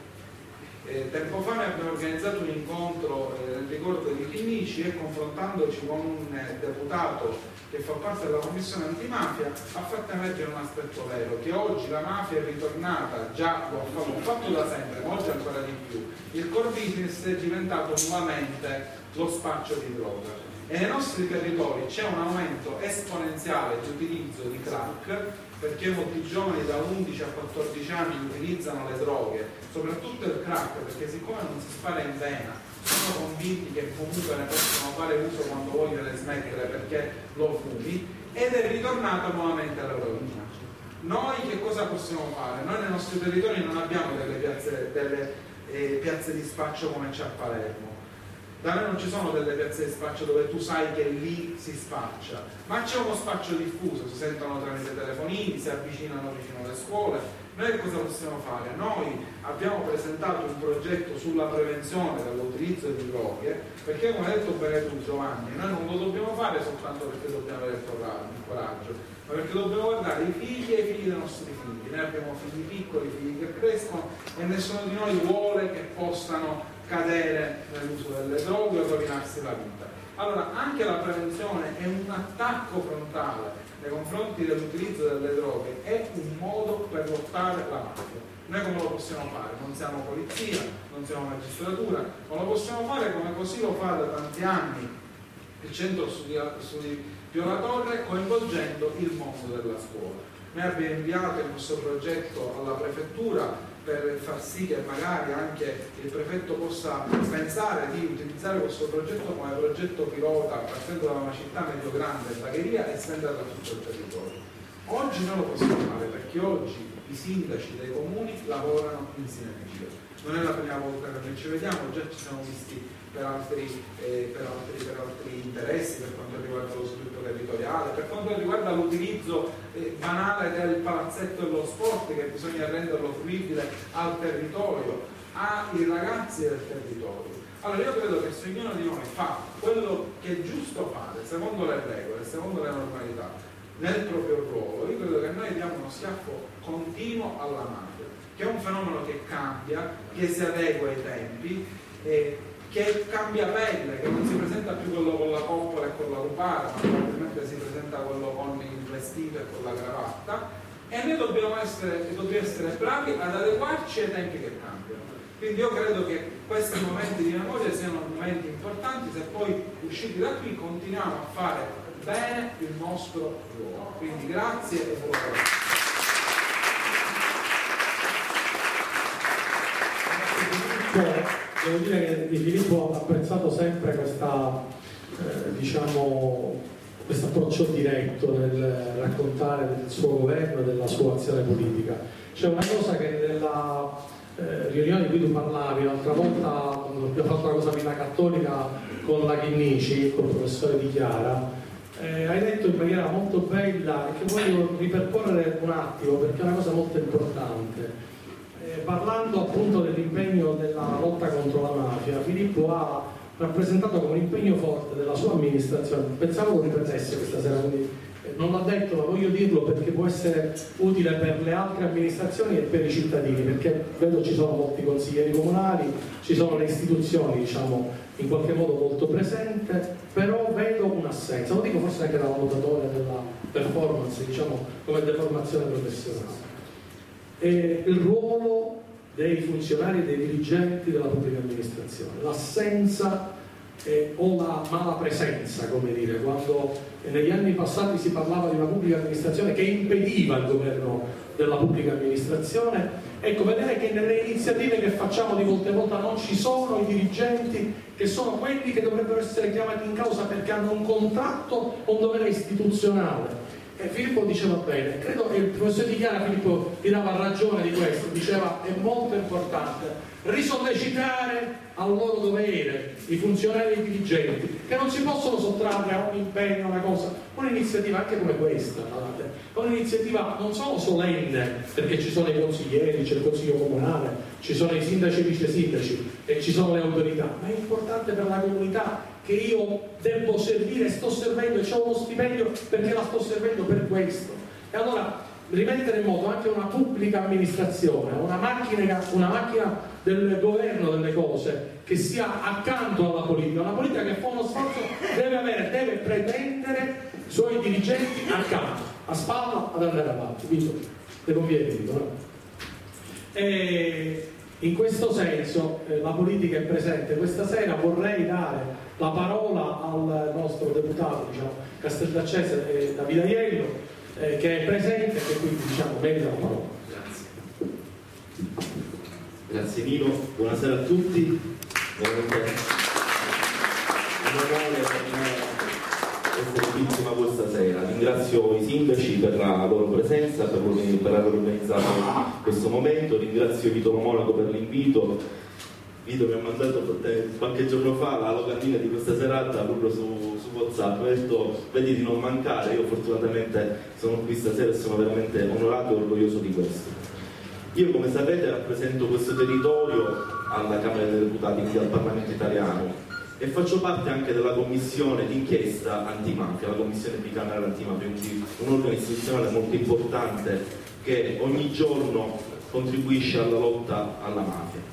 Eh, tempo fa noi abbiamo organizzato un incontro eh, nel ricordo di Chinnici e confrontandoci con un eh, deputato che fa parte della commissione antimafia ha fatto emergere un aspetto vero, che oggi la mafia è ritornata, già lo ha fatto, fatto da sempre, ma oggi ancora di più. Il core business è diventato nuovamente lo spaccio di droga e nei nostri territori c'è un aumento esponenziale di utilizzo di crack, perché molti giovani da undici a quattordici anni utilizzano le droghe, soprattutto il crack, perché siccome non si spara in vena sono convinti che comunque ne possono fare uso quando vogliono smettere perché lo fumi, ed è ritornata nuovamente all'eroina. Noi che cosa possiamo fare? Noi nei nostri territori non abbiamo delle piazze, delle, eh, piazze di spaccio come c'è a Palermo. Da noi non ci sono delle piazze di spaccio dove tu sai che lì si spaccia, ma c'è uno spaccio diffuso, si sentono tramite telefonini, si avvicinano vicino alle scuole. Noi cosa possiamo fare? Noi abbiamo presentato un progetto sulla prevenzione dell'utilizzo di droghe, perché come hai detto bene tu Giovanni, noi non lo dobbiamo fare soltanto perché dobbiamo avere il coraggio, ma perché dobbiamo guardare i figli e i figli dei nostri figli. Noi abbiamo figli piccoli, figli che crescono e nessuno di noi vuole che possano cadere nell'uso delle droghe o rovinarsi la vita. Allora anche la prevenzione è un attacco frontale nei confronti dell'utilizzo delle droghe, è un modo per lottare la mafia. Noi come lo possiamo fare? Non siamo polizia, non siamo magistratura, ma lo possiamo fare come così lo fa da tanti anni il Centro Studi Pio La Torre, coinvolgendo il mondo della scuola. Noi abbiamo inviato il nostro progetto alla prefettura per far sì che magari anche il prefetto possa pensare di utilizzare questo progetto come progetto pilota partendo da una città medio-grande, Bagheria, e estenderlo a tutto il territorio. Oggi non lo possiamo fare perché oggi i sindaci dei comuni lavorano in sinergia. Non è la prima volta che noi ci vediamo, già ci siamo visti per altri, eh, per altri, per altri interessi, per quanto riguarda lo sviluppo territoriale, per quanto riguarda l'utilizzo eh, banale del palazzetto dello sport, che bisogna renderlo fruibile al territorio, ai ragazzi del territorio. Allora io credo che se ognuno di noi fa quello che è giusto fare, secondo le regole, secondo le normalità, nel proprio ruolo, io credo che noi diamo uno schiaffo continuo alla mafia, che è un fenomeno che cambia, che si adegua ai tempi, eh, che cambia pelle, che non si presenta più quello con la coppola e con la lupara, ma probabilmente si presenta quello con il vestito e con la cravatta, e noi dobbiamo essere, dobbiamo essere bravi ad adeguarci ai tempi che cambiano. Quindi io credo che questi momenti di memoria siano momenti importanti, se poi usciti da qui continuiamo a fare bene il nostro ruolo. Quindi grazie e buon lavoro. Devo dire che Di Filippo ho apprezzato sempre questa diciamo, questo approccio diretto nel raccontare del suo governo e della sua azione politica. C'è una cosa che nella eh, riunione di cui tu parlavi, l'altra volta abbiamo fatto una cosa a Villa Cattolica con la Chinnici, con il professore Di Chiara, eh, hai detto in maniera molto bella e che voglio ripercorrere un attimo perché è una cosa molto importante. Eh, parlando appunto dell'impegno della lotta contro la mafia, Filippo ha rappresentato come un impegno forte della sua amministrazione. Pensavo lo ripetesse questa sera, quindi non l'ha detto, ma voglio dirlo perché può essere utile per le altre amministrazioni e per i cittadini, perché vedo ci sono molti consiglieri comunali, ci sono le istituzioni, diciamo, in qualche modo molto presente, però vedo un'assenza, lo dico forse anche da valutatore della performance, diciamo, come deformazione professionale. E il ruolo dei funzionari e dei dirigenti della pubblica amministrazione, l'assenza eh, o la mala presenza, come dire, quando negli anni passati si parlava di una pubblica amministrazione che impediva il governo della pubblica amministrazione, ecco, vedere che nelle iniziative che facciamo di volta in volta non ci sono i dirigenti che sono quelli che dovrebbero essere chiamati in causa perché hanno un contratto o un dovere istituzionale. E Filippo diceva bene, credo che il professor Di Chiara, Filippo gli dava ragione di questo, diceva è molto importante risollecitare al loro dovere i funzionari e i dirigenti che non si possono sottrarre a un impegno, a una cosa, un'iniziativa anche come questa, un'iniziativa non solo solenne perché ci sono i consiglieri, c'è il consiglio comunale, ci sono i sindaci e i vice sindaci e ci sono le autorità, ma è importante per la comunità che io devo servire, sto servendo e ho uno stipendio perché la sto servendo per questo. E allora rimettere in moto anche una pubblica amministrazione, una macchina, una macchina del governo delle cose che sia accanto alla politica, una politica che fa uno sforzo, deve avere, deve pretendere i suoi dirigenti accanto, a spalla ad andare avanti. Vito, te conviene, Vito, no? E in questo senso eh, la politica è presente. Questa sera vorrei dare la parola al nostro deputato, diciamo, Castellaccese e Davidaiello, eh, che è presente e che quindi, diciamo, merita la parola. Grazie. Grazie Nino, buonasera a tutti. Veramente un onore per me essere qui insieme a questa sera. Ringrazio i sindaci per la loro presenza, per, per aver organizzato questo momento. Ringrazio Vito Monaco per l'invito. Vito mi ha mandato qualche giorno fa la locandina di questa serata proprio su, su WhatsApp. Mi ha detto vedi di non mancare. Io fortunatamente sono qui stasera e sono veramente onorato e orgoglioso di questo. Io, come sapete, rappresento questo territorio alla Camera dei Deputati, quindi al Parlamento italiano, e faccio parte anche della commissione d'inchiesta antimafia, la commissione bicamerale antimafia, quindi un organo istituzionale molto importante che ogni giorno contribuisce alla lotta alla mafia.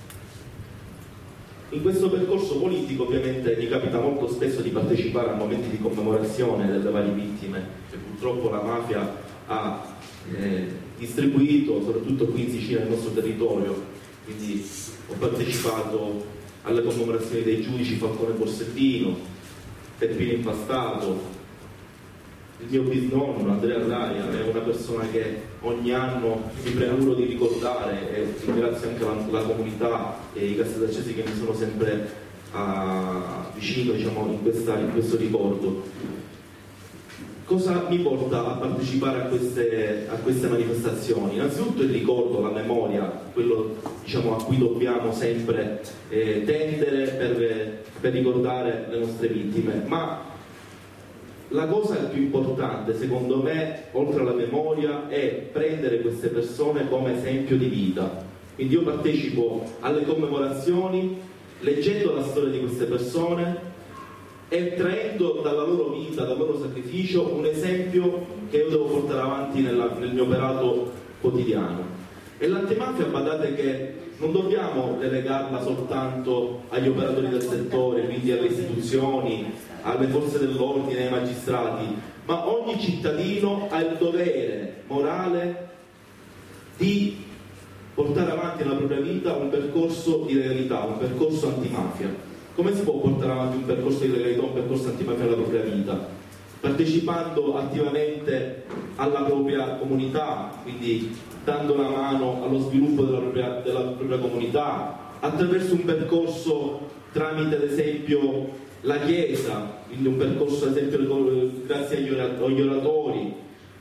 In questo percorso politico ovviamente mi capita molto spesso di partecipare a momenti di commemorazione delle varie vittime che purtroppo la mafia ha eh, distribuito, soprattutto qui in Sicilia, nel nostro territorio. Quindi ho partecipato alle commemorazioni dei giudici Falcone Borsellino, Peppino Impastato. Il mio bisnonno Andrea Raia è una persona che ogni anno mi premuro di ricordare, e ringrazio anche la, la comunità e i castellaccesi che mi sono sempre uh, vicino, diciamo, in, questa, in questo ricordo. Cosa mi porta a partecipare a queste, a queste manifestazioni? Innanzitutto il ricordo, la memoria, quello, diciamo, a cui dobbiamo sempre eh, tendere per, per ricordare le nostre vittime, ma la cosa più importante, secondo me, oltre alla memoria, è prendere queste persone come esempio di vita. Quindi io partecipo alle commemorazioni leggendo la storia di queste persone e traendo dalla loro vita, dal loro sacrificio, un esempio che io devo portare avanti nella, nel mio operato quotidiano. E l'antimafia, badate che non dobbiamo delegarla soltanto agli operatori del settore, quindi alle istituzioni, alle forze dell'ordine, ai magistrati, ma ogni cittadino ha il dovere morale di portare avanti nella propria vita un percorso di legalità, un percorso antimafia. Come si può portare avanti un percorso di legalità, un percorso antimafia nella propria vita? Partecipando attivamente alla propria comunità, quindi dando una mano allo sviluppo della propria, della propria comunità, attraverso un percorso tramite ad esempio la Chiesa, quindi un percorso ad esempio grazie agli oratori.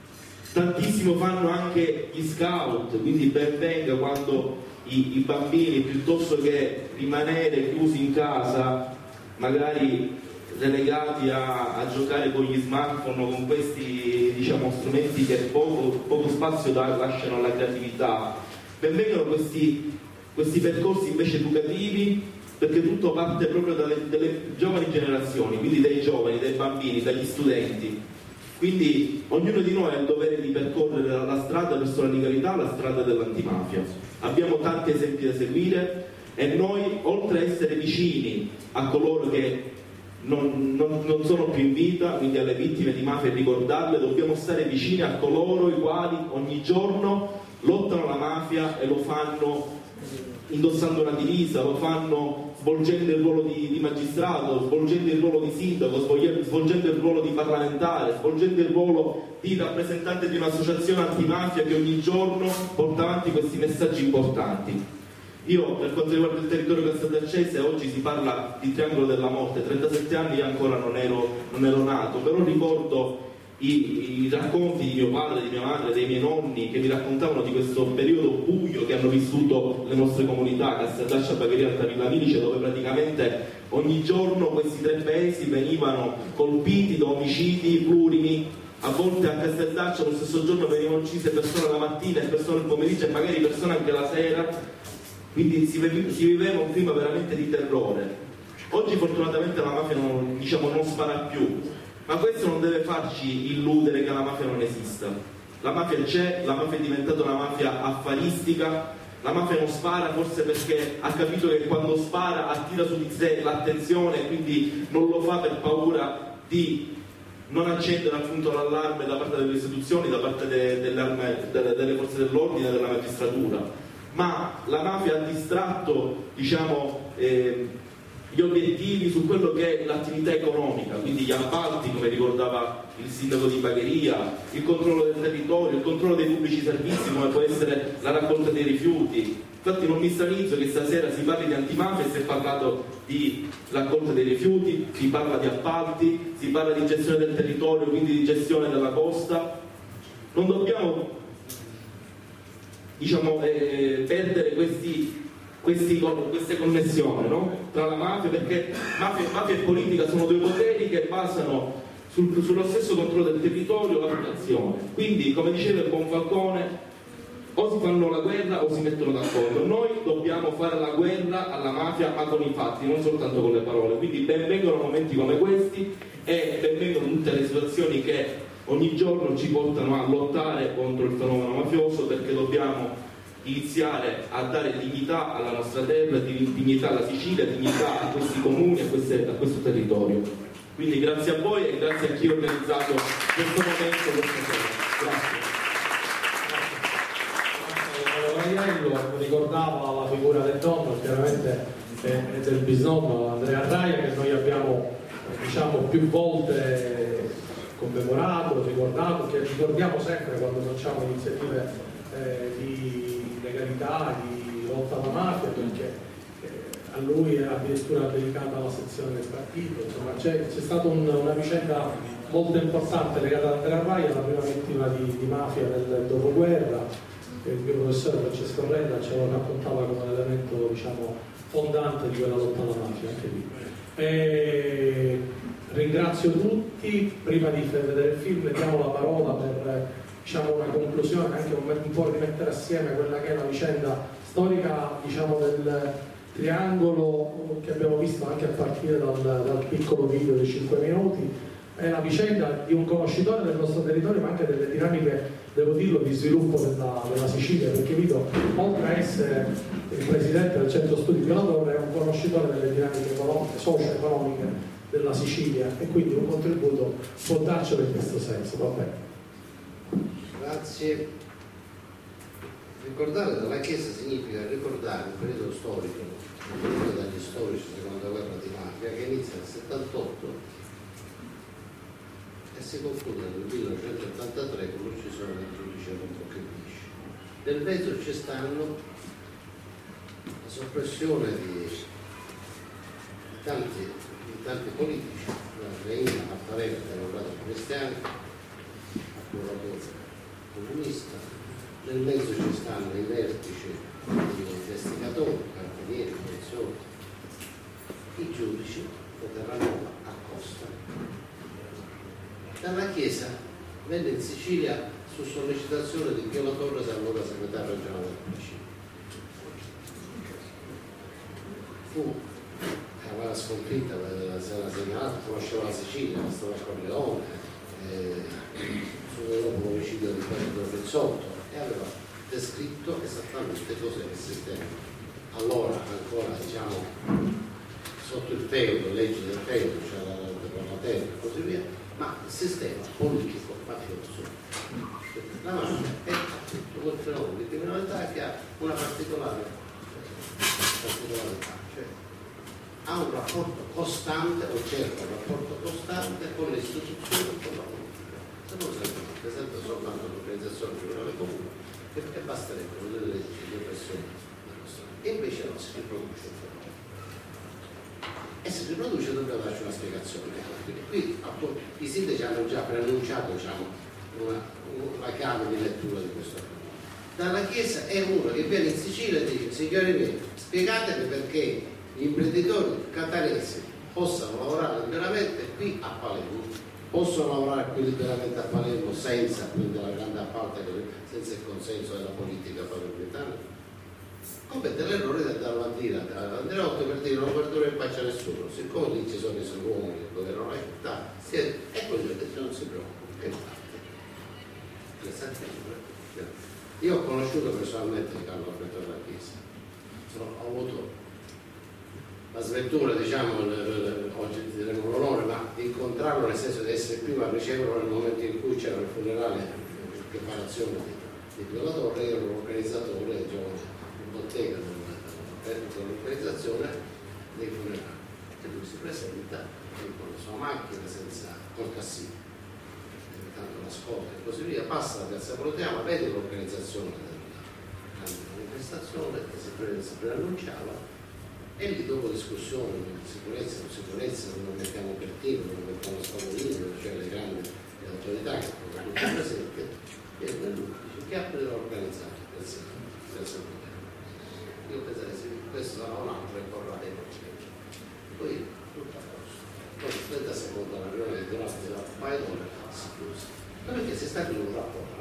Tantissimo fanno anche gli scout, quindi ben venga quando i, i bambini, piuttosto che rimanere chiusi in casa, magari relegati a, a giocare con gli smartphone, con questi diciamo strumenti che poco, poco spazio da, lasciano alla creatività, ben vengano questi, questi percorsi invece educativi, perché tutto parte proprio dalle, dalle giovani generazioni, quindi dai giovani, dai bambini, dagli studenti. Quindi ognuno di noi ha il dovere di percorrere la strada verso la legalità, la strada dell'antimafia. Abbiamo tanti esempi da seguire e noi, oltre a essere vicini a coloro che non, non, non sono più in vita, quindi alle vittime di mafia e ricordarle, dobbiamo stare vicini a coloro i quali ogni giorno lottano la mafia e lo fanno indossando una divisa, lo fanno svolgendo il ruolo di, di magistrato, svolgendo il ruolo di sindaco, svolgendo il ruolo di parlamentare, svolgendo il ruolo di rappresentante di un'associazione antimafia che ogni giorno porta avanti questi messaggi importanti. Io, per quanto riguarda il territorio casteldaccese, oggi si parla di triangolo della morte, trentasette anni io ancora non ero, non ero nato, però ricordo I, i racconti di mio padre, di mia madre, dei miei nonni che mi raccontavano di questo periodo buio che hanno vissuto le nostre comunità, Casteldaccia, Bagheria, Altavilla Milice, dove praticamente ogni giorno questi tre paesi venivano colpiti da omicidi plurimi. A volte a Casteldaccia lo stesso giorno venivano uccise persone la mattina e persone il pomeriggio e magari persone anche la sera, quindi si, si viveva un clima veramente di terrore. Oggi fortunatamente la mafia non, diciamo, non spara più, ma questo non deve farci illudere che la mafia non esista. La mafia c'è, la mafia è diventata una mafia affaristica, la mafia non spara forse perché ha capito che quando spara attira su di sé l'attenzione e quindi non lo fa per paura di non accendere appunto l'allarme da parte delle istituzioni, da parte de, delle, delle, delle forze dell'ordine e della magistratura. Ma la mafia ha distratto, diciamo, eh, gli obiettivi su quello che è l'attività economica, quindi gli appalti, come ricordava il sindaco di Bagheria, il controllo del territorio, il controllo dei pubblici servizi, come può essere la raccolta dei rifiuti. Infatti non mi stranizzo che stasera si parli di antimafia e si è parlato di raccolta dei rifiuti, si parla di appalti, si parla di gestione del territorio, quindi di gestione della costa. Non dobbiamo, diciamo, eh, perdere questi Questi, queste connessioni, no? Tra la mafia, perché mafia, mafia e politica sono due poteri che basano sul, sullo stesso controllo del territorio e la protezione. Quindi, come diceva il buon Falcone, o si fanno la guerra o si mettono d'accordo. Noi dobbiamo fare la guerra alla mafia, ma con i fatti, non soltanto con le parole. Quindi benvengono momenti come questi e benvengono tutte le situazioni che ogni giorno ci portano a lottare contro il fenomeno mafioso, perché dobbiamo iniziare a dare dignità alla nostra terra, dignità alla Sicilia, dignità a questi comuni, a, queste, a questo territorio. Quindi grazie a voi e grazie a chi ha organizzato questo momento, questa sera. Grazie. Raiello ricordava la figura del nonno, chiaramente e del bisnonno Andrea Raia, che noi abbiamo diciamo più volte commemorato, ricordato, che ricordiamo sempre quando facciamo iniziative eh, di legalità, di lotta alla mafia, perché eh, a lui era addirittura dedicata la sezione del partito. Insomma, c'è, c'è stata un, una vicenda molto importante legata ad Andrea Raia, la prima vittima di, di mafia del dopoguerra. Il mio professore Francesco Renda ce lo raccontava come un elemento, diciamo, fondante di quella lotta alla mafia, anche lì. E ringrazio tutti. Prima di vedere il film diamo la parola per, diciamo, una conclusione, anche un, un po' rimettere assieme quella che è la vicenda storica, diciamo, del triangolo che abbiamo visto anche a partire dal, dal piccolo video dei cinque minuti. È la vicenda di un conoscitore del nostro territorio, ma anche delle dinamiche, devo dirlo, di sviluppo della, della Sicilia, perché Vito, oltre a essere il presidente del centro studi Pio La Torre, è un conoscitore delle dinamiche economiche, socio-economiche della Sicilia, e quindi un contributo può darcelo in questo senso. Vabbè. Grazie. Ricordare dalla Chiesa significa ricordare un periodo storico, detto dagli storici, seconda guerra di mafia, che inizia nel settantotto e si conclude nel millenovecentottantatré con l'uccisione del giudice Roncocchepisci. Nel mezzo ci stanno la soppressione di tanti, di tanti politici, Reina, Mattarella, democratico cristiano, procuratore comunista, nel mezzo ci stanno i vertici degli investigatori, carabinieri, poliziotti, i giudici, Terranova, Accosta. Dalla Chiesa venne in Sicilia su sollecitazione di Pio La Torre, allora segretario regionale del P C. Fu, aveva sconfitta, se la segnalata, conosceva la Sicilia, era stata a Corleone, eh, fu dopo l'omicidio di Pedro Rizzotto e aveva descritto esattamente cosa era il sistema. Allora ancora diciamo sotto il feudo, legge del feudo, cioè la, la terra e così via, ma il sistema politico mafioso. La mafia è tutto quel fenomeno di criminalità che ha una particolare particolarità, cioè ha un rapporto costante o cerca un rapporto costante con le istituzioni e con la politica. Se non serve, per esempio, soltanto l'organizzazione criminale comune, perché basterebbero delle leggi di oppressione e invece non si riproduce il fenomeno. E se si riproduce dobbiamo darci una spiegazione. Quindi qui appunto, i sindaci hanno già preannunciato diciamo, una, una chiave di lettura di questo fenomeno. Dalla Chiesa è uno che viene in Sicilia e dice: signori miei, spiegatemi perché gli imprenditori catanesi possano lavorare liberamente qui a Palermo, possono lavorare qui liberamente a Palermo senza quindi la grande appalta, senza il consenso della politica palermitana. Commette l'errore di andare a dire Andreotti per dire non perdura in pace a nessuno, siccome lì ci sono i suoi uomini che governano la città, e quello che non si preoccupa. E infatti, io ho conosciuto personalmente Carlo Alberto della Chiesa, ho avuto la sventura, diciamo, oggi diremo l'onore, ma di incontrarlo nel senso di essere prima a riceverlo nel momento in cui c'era il funerale, la preparazione di, di Pio La Torre. Io ero l'organizzatore, giovane bottega dell'organizzazione dei funerali e lui si presenta con la sua macchina senza col cassino, tanto la scorta e così via, passa la piazza Proteama, vede l'organizzazione della grande manifestazione che si, pre, si preannunciava e lì dopo discussione di sicurezza, non sicurezza, non mettiamo Pertino, non mettiamo Stavolino, cioè le grandi le autorità che sono tutte presenti, e lui dice che ha organizzato il San io pensavo che questo sarà un altro e vorrà dei processi. Poi tutto a posto. Poi trenta secondi la riunione di durante la paio d'ore si chiuse. Ma perché si sta chiudendo un rapporto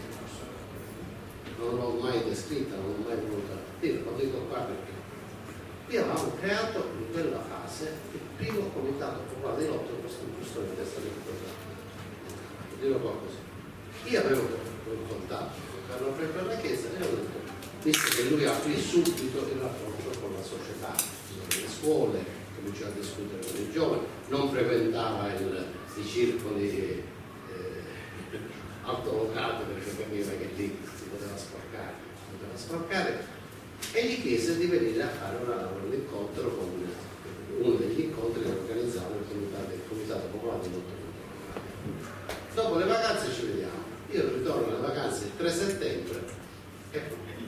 non l'ho mai descritta, non l'ho mai voluta dire, lo dico qua perché qui avevamo creato in quella fase il primo comitato popolare di lotta per costruzione di questa legislatura. Dirò qua così. Io avevo un contatto con Carlo Alberto della Chiesa e ho detto, visto che lui aprì subito il rapporto con la società, le scuole, cominciò a discutere con i giovani, non frequentava il, i circoli eh, altolocati perché capiva che lì si poteva sporcare, si poteva sporcare, e gli chiese di venire a fare una, un incontro con uno degli incontri che organizzava il comitato, il comitato popolare di lotta contro la mafia. Dopo le vacanze ci vediamo. Io ritorno alle vacanze il tre settembre e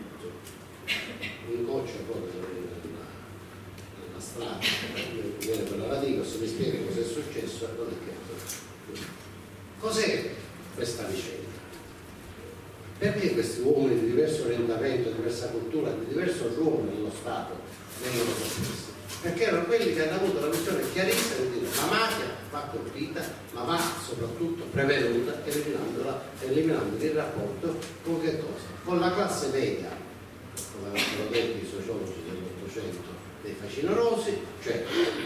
un coach proprio nella, nella strada viene per la Radicos, mi spiega cosa è successo e non è che cos'è questa vicenda, perché questi uomini di diverso orientamento, di diversa cultura, di diverso ruolo nello Stato vengono soppressi, perché erano quelli che hanno avuto la visione chiarissima di dire la mafia va colpita ma va soprattutto prevenuta, eliminandola, eliminando il rapporto con che cosa? Con la classe media, come avevano detto i sociologi dell'Ottocento, dei facinorosi, cioè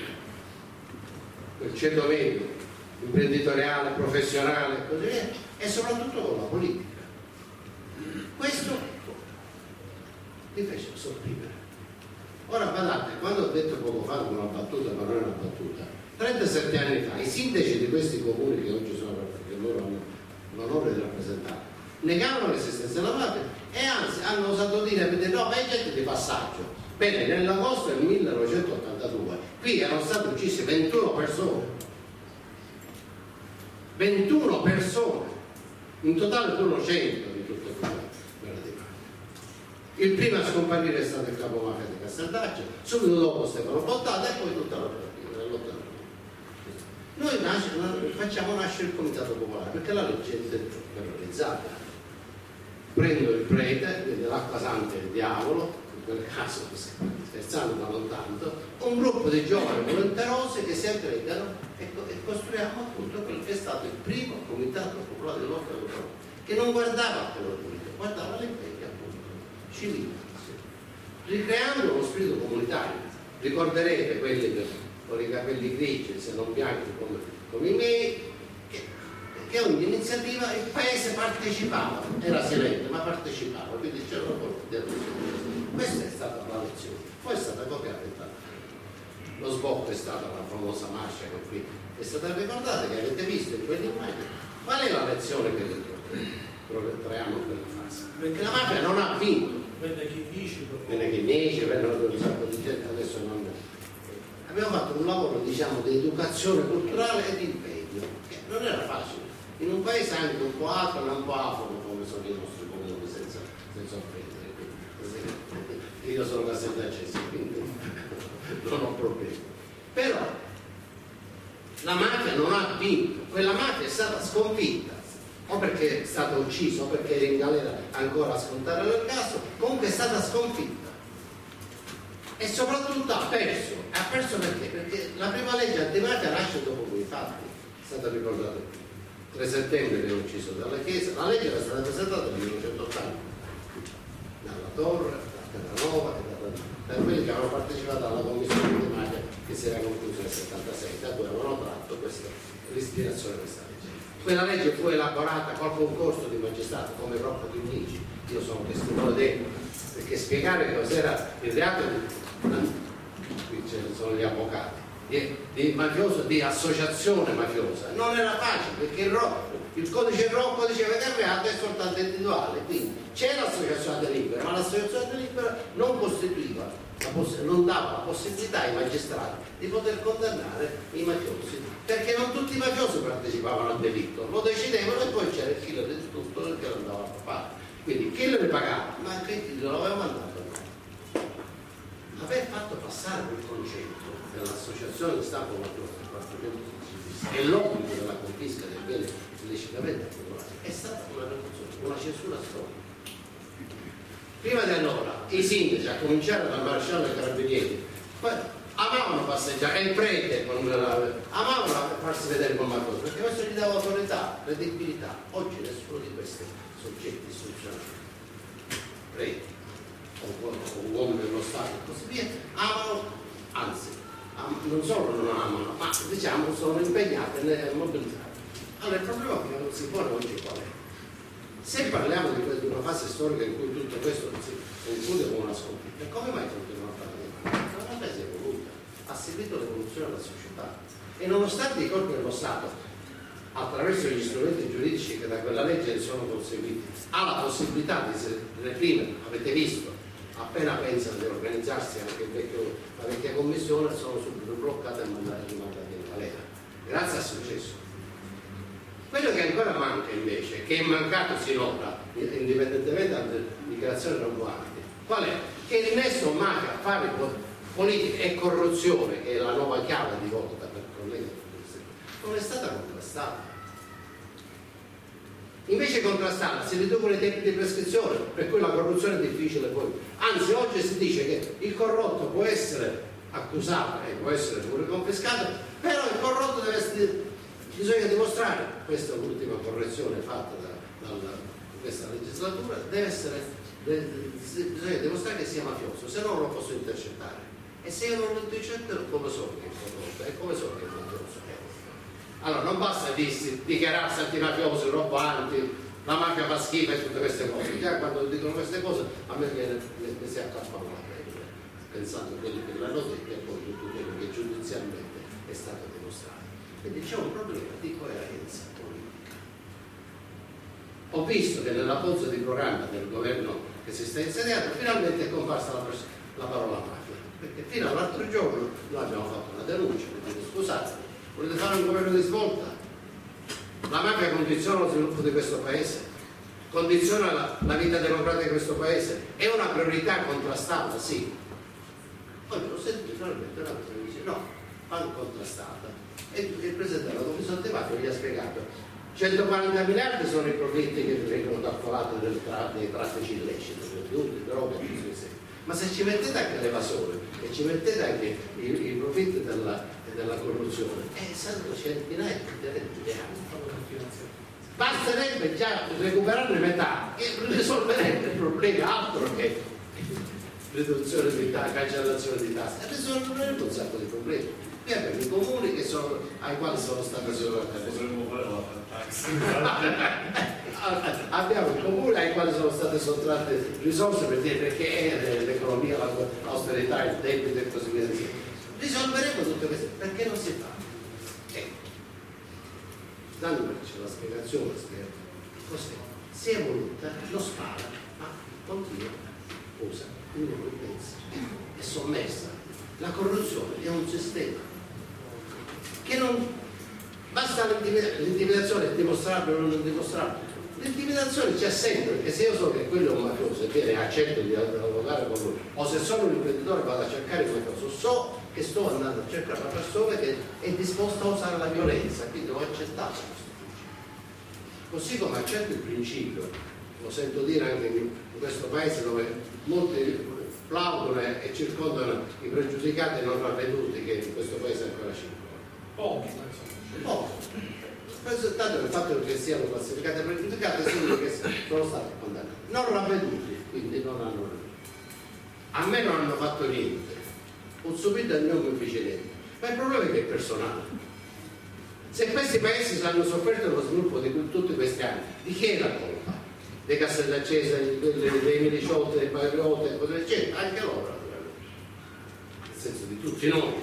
quel ceto medio, imprenditoriale, professionale e così via, e soprattutto con la politica. Questo li fece sopprimere. Ora badate, quando ho detto poco fa una battuta, ma non è una battuta, trentasette anni fa i sindaci di questi comuni che oggi sono, che loro hanno l'onore di rappresentare, negavano l'esistenza della mafia e anzi hanno osato dire no, ma è gente di passaggio. Bene, nell'agosto del millenovecentottantadue qui erano state uccise ventuno persone, ventuno persone, in totale sono cento di tutte quelle guerre di mafia. Il primo a scomparire è stato il capo mafia di Casteldaccio, subito dopo Stefano Bottata e poi tutta la partita. nasce, facciamo nascere il comitato popolare, perché la legge è terrorizzata. Prendo il prete, quindi l'acqua santa e il diavolo, in quel caso scherzando ma non tanto, un gruppo di giovani volenterosi che si aggregano e, e costruiamo appunto quello che è stato il primo comitato popolare del nostro Europa, che non guardava a quello politico, guardava l'impegno appunto civile, ricreando uno spirito comunitario. Ricorderete quelli che, con i capelli grigi, se non bianchi come, come i miei, che, che ogni iniziativa il paese partecipava, era silente ma partecipava, quindi c'era una porta di attenzione. Questa è stata la lezione, poi è stata copiata in tanto. Lo sbocco è stata la famosa marcia che qui è stata ricordata, che avete visto in quell'immagine. Qual è la lezione che traiamo in quella fase? Perché la mafia non ha vinto. Venne chi dice, Venne chi dice, vennero un sacco di gente, adesso non. Abbiamo fatto un lavoro, diciamo, di educazione culturale e di impegno, che non era facile. In un paese anche un po' atro e un po' afono come sono i nostri comuni, senza, senza offendere. Io sono casentaccese, quindi non ho problemi. Però la mafia non ha vinto, quella mafia è stata sconfitta, o perché è stata uccisa o perché è in galera ancora a scontare l'ergastolo, comunque è stata sconfitta. E soprattutto ha perso. Ha perso perché? Perché la prima legge antimafia nasce dopo quei fatti, è stato ricordato qui. tre settembre viene ucciso dalla Chiesa, la legge era stata presentata nel millenovecentottanta dalla Torre, da Terranova e da, da quelli che avevano partecipato alla commissione di mafia che si era conclusa nel settantasei, da cui avevano tratto questa l'ispirazione di questa legge. Quella legge fu elaborata col concorso di magistrati come Rocco Chinnici, io sono testimone dentro, perché spiegare cos'era il reato di, qui ci sono gli avvocati, di, di mafioso, di associazione mafiosa, non era facile, perché il, il codice Rocco diceva che il reato è soltanto individuale, quindi c'è l'associazione libera, ma l'associazione libera non costituiva, non dava la possibilità ai magistrati di poter condannare i mafiosi, perché non tutti i mafiosi partecipavano al delitto, lo decidevano e poi c'era il killer di tutto che lo andava a fare. Quindi chi le pagava? Ma anche chi lo aveva mandato. Aver fatto passare quel concetto dell'associazione di Stato mafioso e l'obbligo della confisca del bene illecitamente accumulato è stata una rivoluzione, una censura storica. Prima di allora i sindaci, a cominciare dal maresciallo dei carabinieri, amavano passeggiare, e il prete con la, amavano farsi vedere con mafioso, perché questo gli dava autorità, credibilità. Oggi nessuno di questi soggetti istituzionali, preti o, o uomini dello Stato e così via, amano, anzi, am, non solo non amano, ma diciamo sono impegnati nel mobilizzare. Allora il problema che non si pone oggi qual è? Se parliamo di, di una fase storica in cui tutto questo si conclude con una sconfitta, come mai continuano a fare le mani? La realtà si è evoluta, ha seguito l'evoluzione della società e nonostante i corpi dello Stato, attraverso gli strumenti giuridici che da quella legge sono conseguiti, ha la possibilità di reprimere, avete visto, appena pensano di organizzarsi anche il vecchio, la vecchia commissione, sono subito bloccate e mandate in galera. Grazie al successo. Quello che ancora manca invece, che è mancato sinora, indipendentemente dalle dichiarazioni roboanti, qual è? Che il nesso mafia, affari, politica e corruzione, che è la nuova chiave di volta per colleghi, non è stata contrastata. Invece contrastata si riducono i tempi di prescrizione, per cui la corruzione è difficile poi. Anzi, oggi si dice che il corrotto può essere accusato e può essere pure confiscato, però il corrotto deve essere, bisogna dimostrare, questa è l'ultima correzione fatta da, da, da questa legislatura, deve essere, deve, bisogna dimostrare che sia mafioso, se no non lo posso intercettare. E se io non lo intercetto, come so che è corrotto e come so che è mafioso? Allora non basta dichiararsi antimafiosi, robanti, la mafia fa schifo e tutte queste cose. Già quando dicono queste cose a me viene, mi si accappano la pelle, pensando a quelli che l'hanno detto e poi tutto quello che giudizialmente è stato dimostrato. Quindi c'è un problema di coerenza politica. Ho visto che nella bozza di programma del governo che si sta insediando finalmente è comparsa la, la parola mafia, perché fino all'altro giorno noi abbiamo fatto una denuncia, quindi scusate, volete fare un governo di svolta? La mafia condiziona lo sviluppo di questo paese, condiziona la, la vita democratica di questo paese, è una priorità contrastata, sì. Poi lo sento finalmente una cosa che dice no, va contrastata. E il Presidente della Commissione sono attivati, vi ha spiegato. centoquaranta miliardi sono i profitti che vengono calcolati del tra, dei traffici illeciti, di droga e così via. Ma se ci mettete anche l'evasore e ci mettete anche i, i profitti della, della corruzione, eh, saranno centinaia di anni. Basterebbe già recuperare metà e risolverebbe il problema, altro che riduzione di tasse, cancellazione di tasse, risolverebbe un sacco di problemi. Qui abbiamo i comuni che sono, ai quali sono state sottratte. Potremmo fare la tax. Abbiamo i comuni ai quali sono state sottratte risorse per dire perché è l'economia, l'austerità, il debito e così via. Risolveremo tutte queste, perché non si fa? Ecco. Dandoci la spiegazione, cos'è? Si è voluta, lo spara, ma continua, usa, quindi non pensa, è sommessa. La corruzione è un sistema che non basta l'intimidazione, è dimostrabile o non dimostrabile. L'intimidazione c'è sempre, perché se io so che quello è un mafioso e viene accetto di lavorare con lui, o se sono un imprenditore vado a cercare il mafioso, so che sto andando a cercare una persona che è disposta a usare la violenza, quindi ho accettato questo principio. Così come accetto il principio, lo sento dire anche in questo paese dove molti plaudono e circondano i pregiudicati e non ravveduti che in questo paese ancora circolano. Pochi, Pochi. Tanto il fatto che siano classificati e pregiudicati sono che sono stati condannati. Non ravveduti, quindi non hanno a me non hanno fatto niente. Ho subito il mio coefficiente. Ma il problema è che è personale. Se questi paesi hanno sofferto lo sviluppo di tutti questi anni, di chi è la colpa? Dei Castellaccese, dei Miliciotti, dei Pagriotti, eccetera, anche loro, nel senso di tutti noi.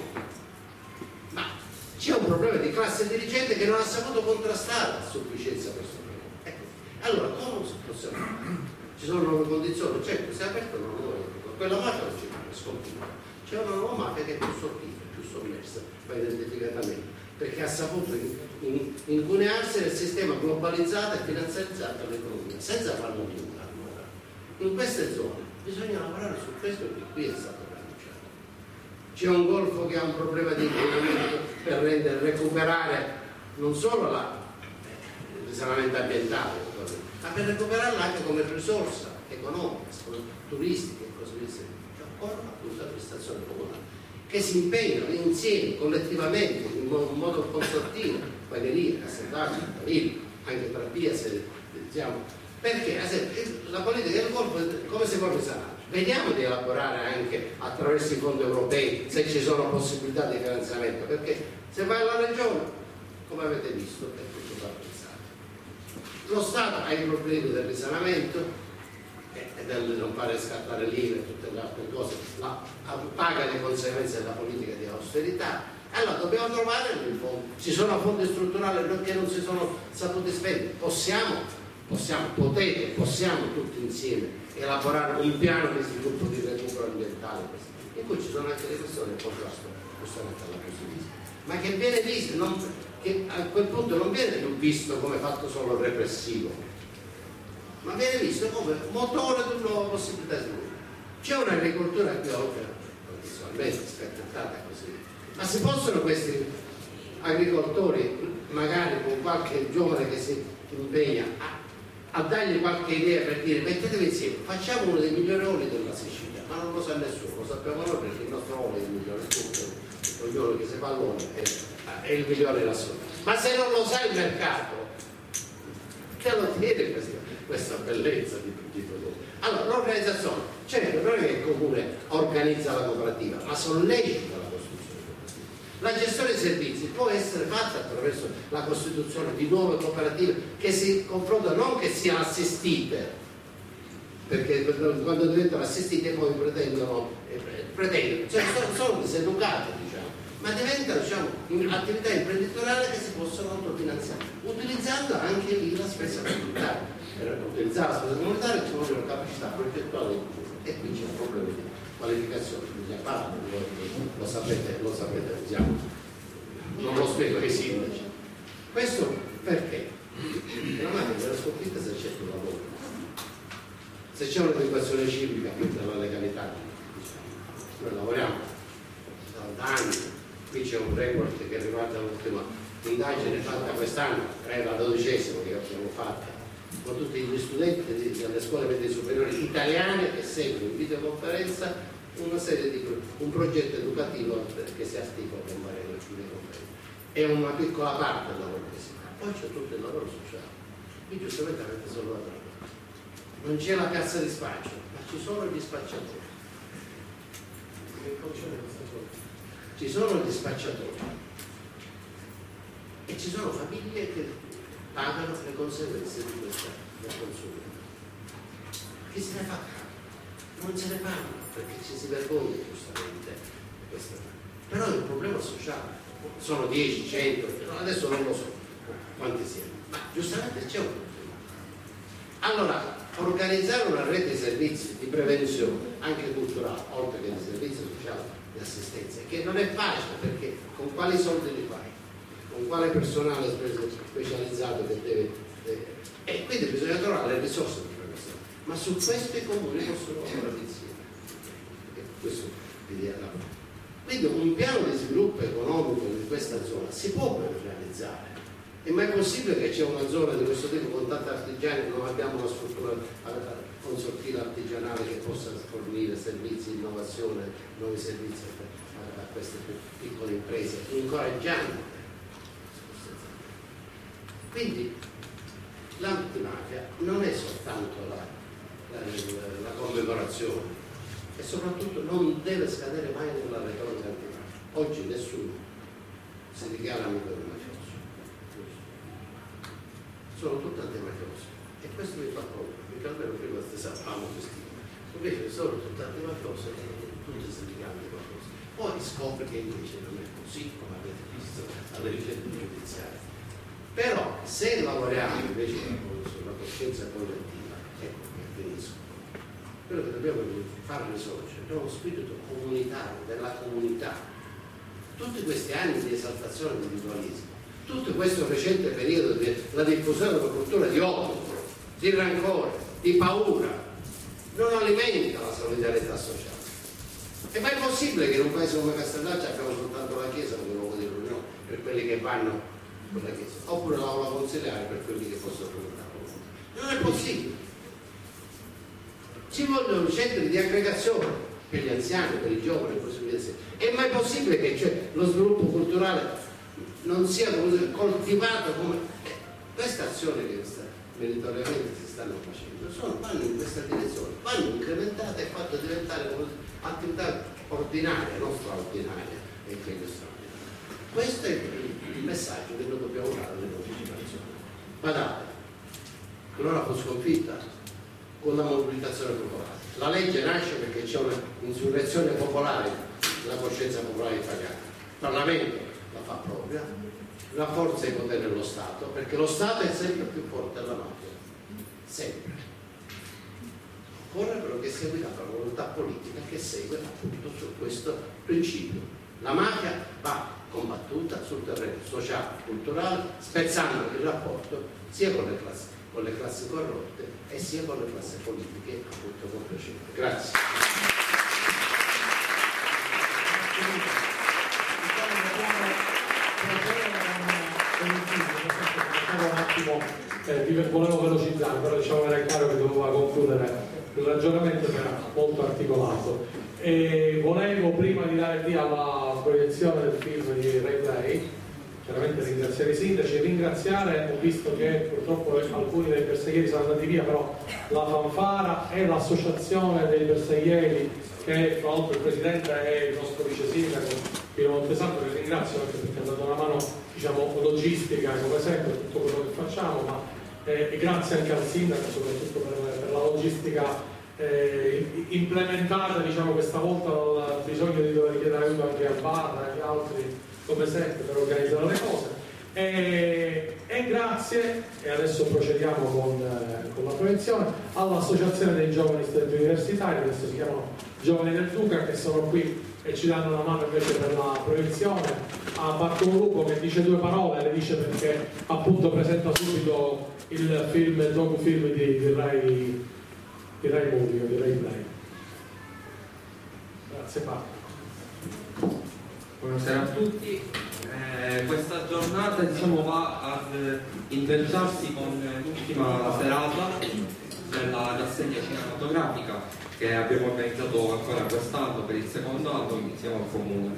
Ma c'è un problema di classe dirigente che non ha saputo contrastare a sufficienza questo problema. Ecco. Allora, come possiamo fare? Ci sono nuove condizioni, certo, si è aperta una nuova epoca, quella mafia non ci è sconfinata. C'è una nuova mafia che è più sottile, più sommersa, va identificata meglio, perché ha saputo incunearsi nel sistema globalizzato e finanziarizzato dell'economia, senza farlo nulla. In queste zone bisogna lavorare su questo che qui è stato rinunciato. C'è un golfo che ha un problema di inquinamento per rendere, recuperare non solo la, il risanamento ambientale, ma per recuperarla anche come risorsa economica, turistica e così via. C'è ancora una amministrazione comunale che si impegnano insieme, collettivamente, in modo consortile, Pagheria, Casteldaci, anche tra via, se diciamo, perché la politica del golfo come si può risanare? Vediamo di elaborare anche attraverso i fondi europei se ci sono possibilità di finanziamento, perché se vai alla regione, come avete visto, è tutto da pensare. Lo Stato ha i problemi del risanamento e del non fare scattare l'I V A e tutte le altre cose, la, paga le conseguenze della politica di austerità. Allora dobbiamo trovare un fondo. Ci sono fondi strutturali che non si sono saputi spendere. Possiamo, possiamo, potete, possiamo tutti insieme elaborare un piano di sviluppo di recupero ambientale in cui ci sono anche le questioni del contrasto justamente alla positivismo, ma che viene visto, non, che a quel punto non viene più visto come fatto solo repressivo, ma viene visto come motore di una nuova possibilità di sviluppo. C'è un'agricoltura che oltre tradizionalmente spettettata così, ma si possono questi agricoltori, magari con qualche giovane che si impegna a, a dargli qualche idea per dire mettetevi insieme, facciamo uno dei migliori oli della Sicilia, ma non lo sa nessuno, lo sappiamo noi perché il nostro olio è il migliore, tutto ognuno che si fa l'olio è, è il migliore in assoluto. Ma se non lo sa il mercato, te lo tiene questa, questa bellezza di, di prodotto. Allora l'organizzazione, certo, non è che il comune organizza la cooperativa, ma sollecita la costruzione cooperativa. La gestione dei servizi può essere fatta attraverso la costituzione di nuove cooperative che si confrontano, non che siano assistite, perché quando diventano assistite poi pretendono, pretendono cioè sono, sono diseducate, diciamo, ma diventano diciamo, attività imprenditoriali che si possono autofinanziare, utilizzando anche lì la spesa comunitaria. Per utilizzare la spesa comunitaria ci vogliono capacità progettuali e qui c'è un problema di qualificazione, bisogna parlare, lo sapete, lo sapete, diciamo, non lo spiego ai sindaci. Questo perché? La mafia della sconfitta se c'è più lavoro, se c'è un'educazione civica più della legalità, diciamo. Noi lavoriamo da anni, qui c'è un report che riguarda l'ultima l'indagine fatta quest'anno, era la dodicesima che abbiamo fatta, con tutti gli studenti delle scuole medie superiori italiane che seguono in videoconferenza una serie di un progetto educativo che si articola con varie videoconferenze. È una piccola parte della lavoro che si fa, poi c'è tutto il lavoro sociale. Qui giustamente avete sollevato la cosa. Non c'è la piazza di spaccio, ma ci sono gli spacciatori. Ci sono gli spacciatori e ci sono famiglie che pagano le conseguenze di questa del consumo. Chi se ne fa? Non se ne parla perché ci si vergogna giustamente questo. Però è un problema sociale, sono dieci, cento, adesso non lo so quanti siano, ma giustamente c'è un problema. Allora, organizzare una rete di servizi di prevenzione, anche culturale, oltre che di servizi sociali di assistenza, che non è facile perché con quali soldi li fai? Con quale personale specializzato che deve, deve e quindi bisogna trovare le risorse per prevenzione, ma su questo i comuni possono lavorare insieme. E questo quindi un piano di sviluppo economico di questa zona si può realizzare. È mai possibile che c'è una zona di questo tipo con tanti artigiani, non abbiamo una struttura consortile artigianale che possa fornire servizi, innovazione, nuovi servizi a, a queste piccole imprese, incoraggiando. Quindi l'antimafia non è soltanto la, la, la commemorazione e soprattutto non deve scadere mai nella retorica antimafia. Oggi nessuno si dichiara amico del mafioso, sono tutti antimafiosi e questo mi fa paura, perché almeno prima sapevamo questi, invece sono tutti antimafiosi e tutti si dichiarano antimafiosi. Poi scopre che invece non è così, come avete visto alle ricerche giudiziarie. Però se lavoriamo invece sulla coscienza collettiva, ecco che finisco, quello che dobbiamo far risorgere è uno spirito comunitario, della comunità. Tutti questi anni di esaltazione dell'individualismo, tutto questo recente periodo della diffusione della cultura di odio, di rancore, di paura, non alimenta la solidarietà sociale. È mai possibile che in un paese come Castellaccia abbiamo soltanto la Chiesa come luogo di riunione per quelli che vanno con la Chiesa, oppure l'aula consiliare per quelli che possono frequentare? Non è possibile. Ci vogliono centri di aggregazione per gli anziani, per i giovani e così via. È mai possibile che cioè, lo sviluppo culturale non sia coltivato come questa azione che sta, meritoriamente si stanno facendo, sono, vanno in questa direzione, vanno incrementate e fatte diventare attività ordinaria, non straordinaria e quindi straordinaria. Questo è il messaggio che noi dobbiamo dare alle nostre generazioni. Guardate, allora fu sconfitta con la mobilitazione popolare. La legge nasce perché c'è un'insurrezione popolare nella coscienza popolare italiana. Il Parlamento la fa propria, rafforza i poteri dello Stato, perché lo Stato è sempre più forte della mafia. Sempre. Occorre però che sia guidata una volontà politica che segue appunto su questo principio. La mafia va combattuta sul terreno sociale, culturale, spezzando il rapporto sia con le classi, con le classi corrotte e sia con le classi politiche appunto compiacenti. Grazie. Un attimo, eh, vi volevo velocizzare, però diciamo era chiaro che doveva concludere il ragionamento, che era molto articolato. E volevo, prima di dare via alla proiezione del film di Ray Play, chiaramente ringraziare i sindaci e ringraziare, ho visto che purtroppo alcuni dei bersaglieri sono andati via, però la Fanfara e l'associazione dei bersaglieri, che fra l'altro il presidente è il nostro vice sindaco Pino Montesanto, che ringrazio anche perché ha dato una mano, diciamo, logistica come sempre tutto quello che facciamo, ma eh, grazie anche al sindaco soprattutto per, per la logistica eh, implementata, diciamo, questa volta dal bisogno di dover chiedere aiuto anche al bar e agli altri come sempre per organizzare le cose. E, e grazie, e adesso procediamo con, eh, con la proiezione, all'Associazione dei Giovani Studenti Universitari, adesso si chiamano Giovani del Duca, che sono qui e ci danno una mano invece per la proiezione, a Bartolo Lupo che dice due parole, le dice perché appunto presenta subito il film, il docufilm di, di Rai, di Rai Movie, di Rai Play. Grazie Bartolo. Buonasera a tutti. Eh, questa giornata diciamo, va ad intrecciarsi con l'ultima serata della rassegna cinematografica che abbiamo organizzato ancora quest'anno per il secondo anno insieme al Comune.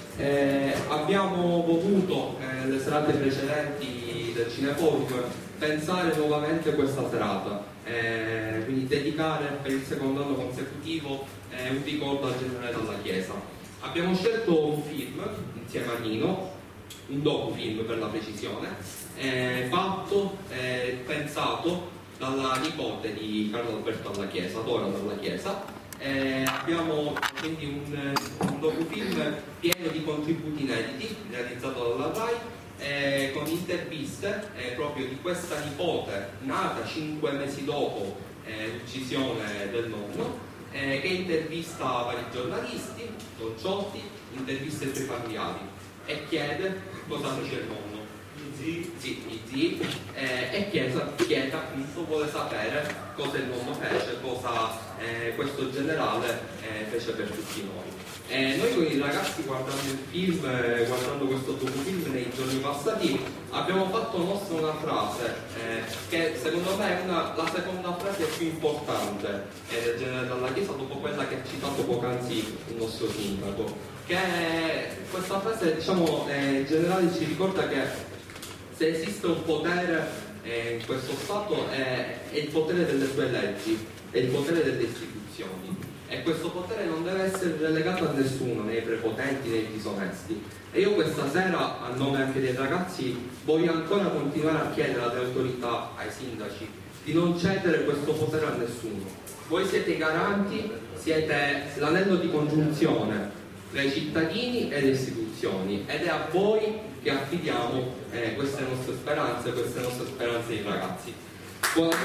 Eh, abbiamo voluto eh, le serate precedenti del Cineforum pensare nuovamente questa serata, eh, quindi dedicare per il secondo anno consecutivo eh, un ricordo al generale Dalla Chiesa. Abbiamo scelto un film insieme a Nino, un docufilm per la precisione, eh, fatto e eh, pensato dalla nipote di Carlo Alberto Dalla Chiesa, Dora Dalla Chiesa. Eh, abbiamo quindi un, un docufilm pieno di contributi inediti realizzato dalla RAI, eh, con interviste eh, proprio di questa nipote nata cinque mesi dopo eh, l'uccisione del nonno, eh, che intervista vari giornalisti, Don Ciotti, intervista i suoi familiari e chiede cosa fece il nonno. Sì, sì, gli zii, eh, e chiesa, chiede appunto, vuole sapere cosa il nonno fece, cosa eh, questo generale eh, fece per tutti noi. Eh, noi con i ragazzi guardando il film, eh, guardando questo docufilm nei giorni passati, abbiamo fatto nostra una frase eh, che secondo me è una, la seconda frase più importante eh, del generale Dalla Chiesa dopo quella che ha citato poc'anzi il nostro sindaco, che questa frase, diciamo, eh, il generale ci ricorda che se esiste un potere eh, in questo Stato è, è il potere delle sue leggi, è il potere delle istituzioni, e questo potere non deve essere relegato a nessuno, né ai prepotenti né ai disonesti. E io questa sera, a nome anche dei ragazzi, voglio ancora continuare a chiedere alle autorità, ai sindaci, di non cedere questo potere a nessuno. Voi siete i garanti, siete l'anello di congiunzione tra i cittadini e le istituzioni, ed è a voi che affidiamo eh, queste nostre speranze, queste nostre speranze ai ragazzi. Buona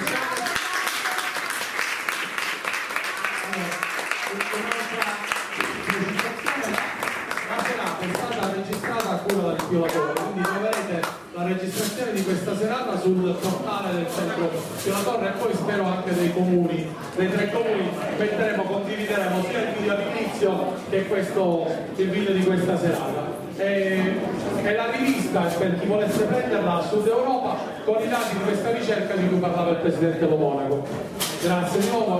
La serata è stata registrata a cura del Piolatore, quindi troverete la registrazione di questa serata sul portale del centro Piolatore e poi spero anche dei comuni, dei tre comuni metteremo, condivideremo sia il video all'inizio che questo, il video di questa serata. E, e la rivista, per chi volesse prenderla, Sud Europa, con i dati di questa ricerca di cui parlava il Presidente Lo Monaco. Grazie di nuovo.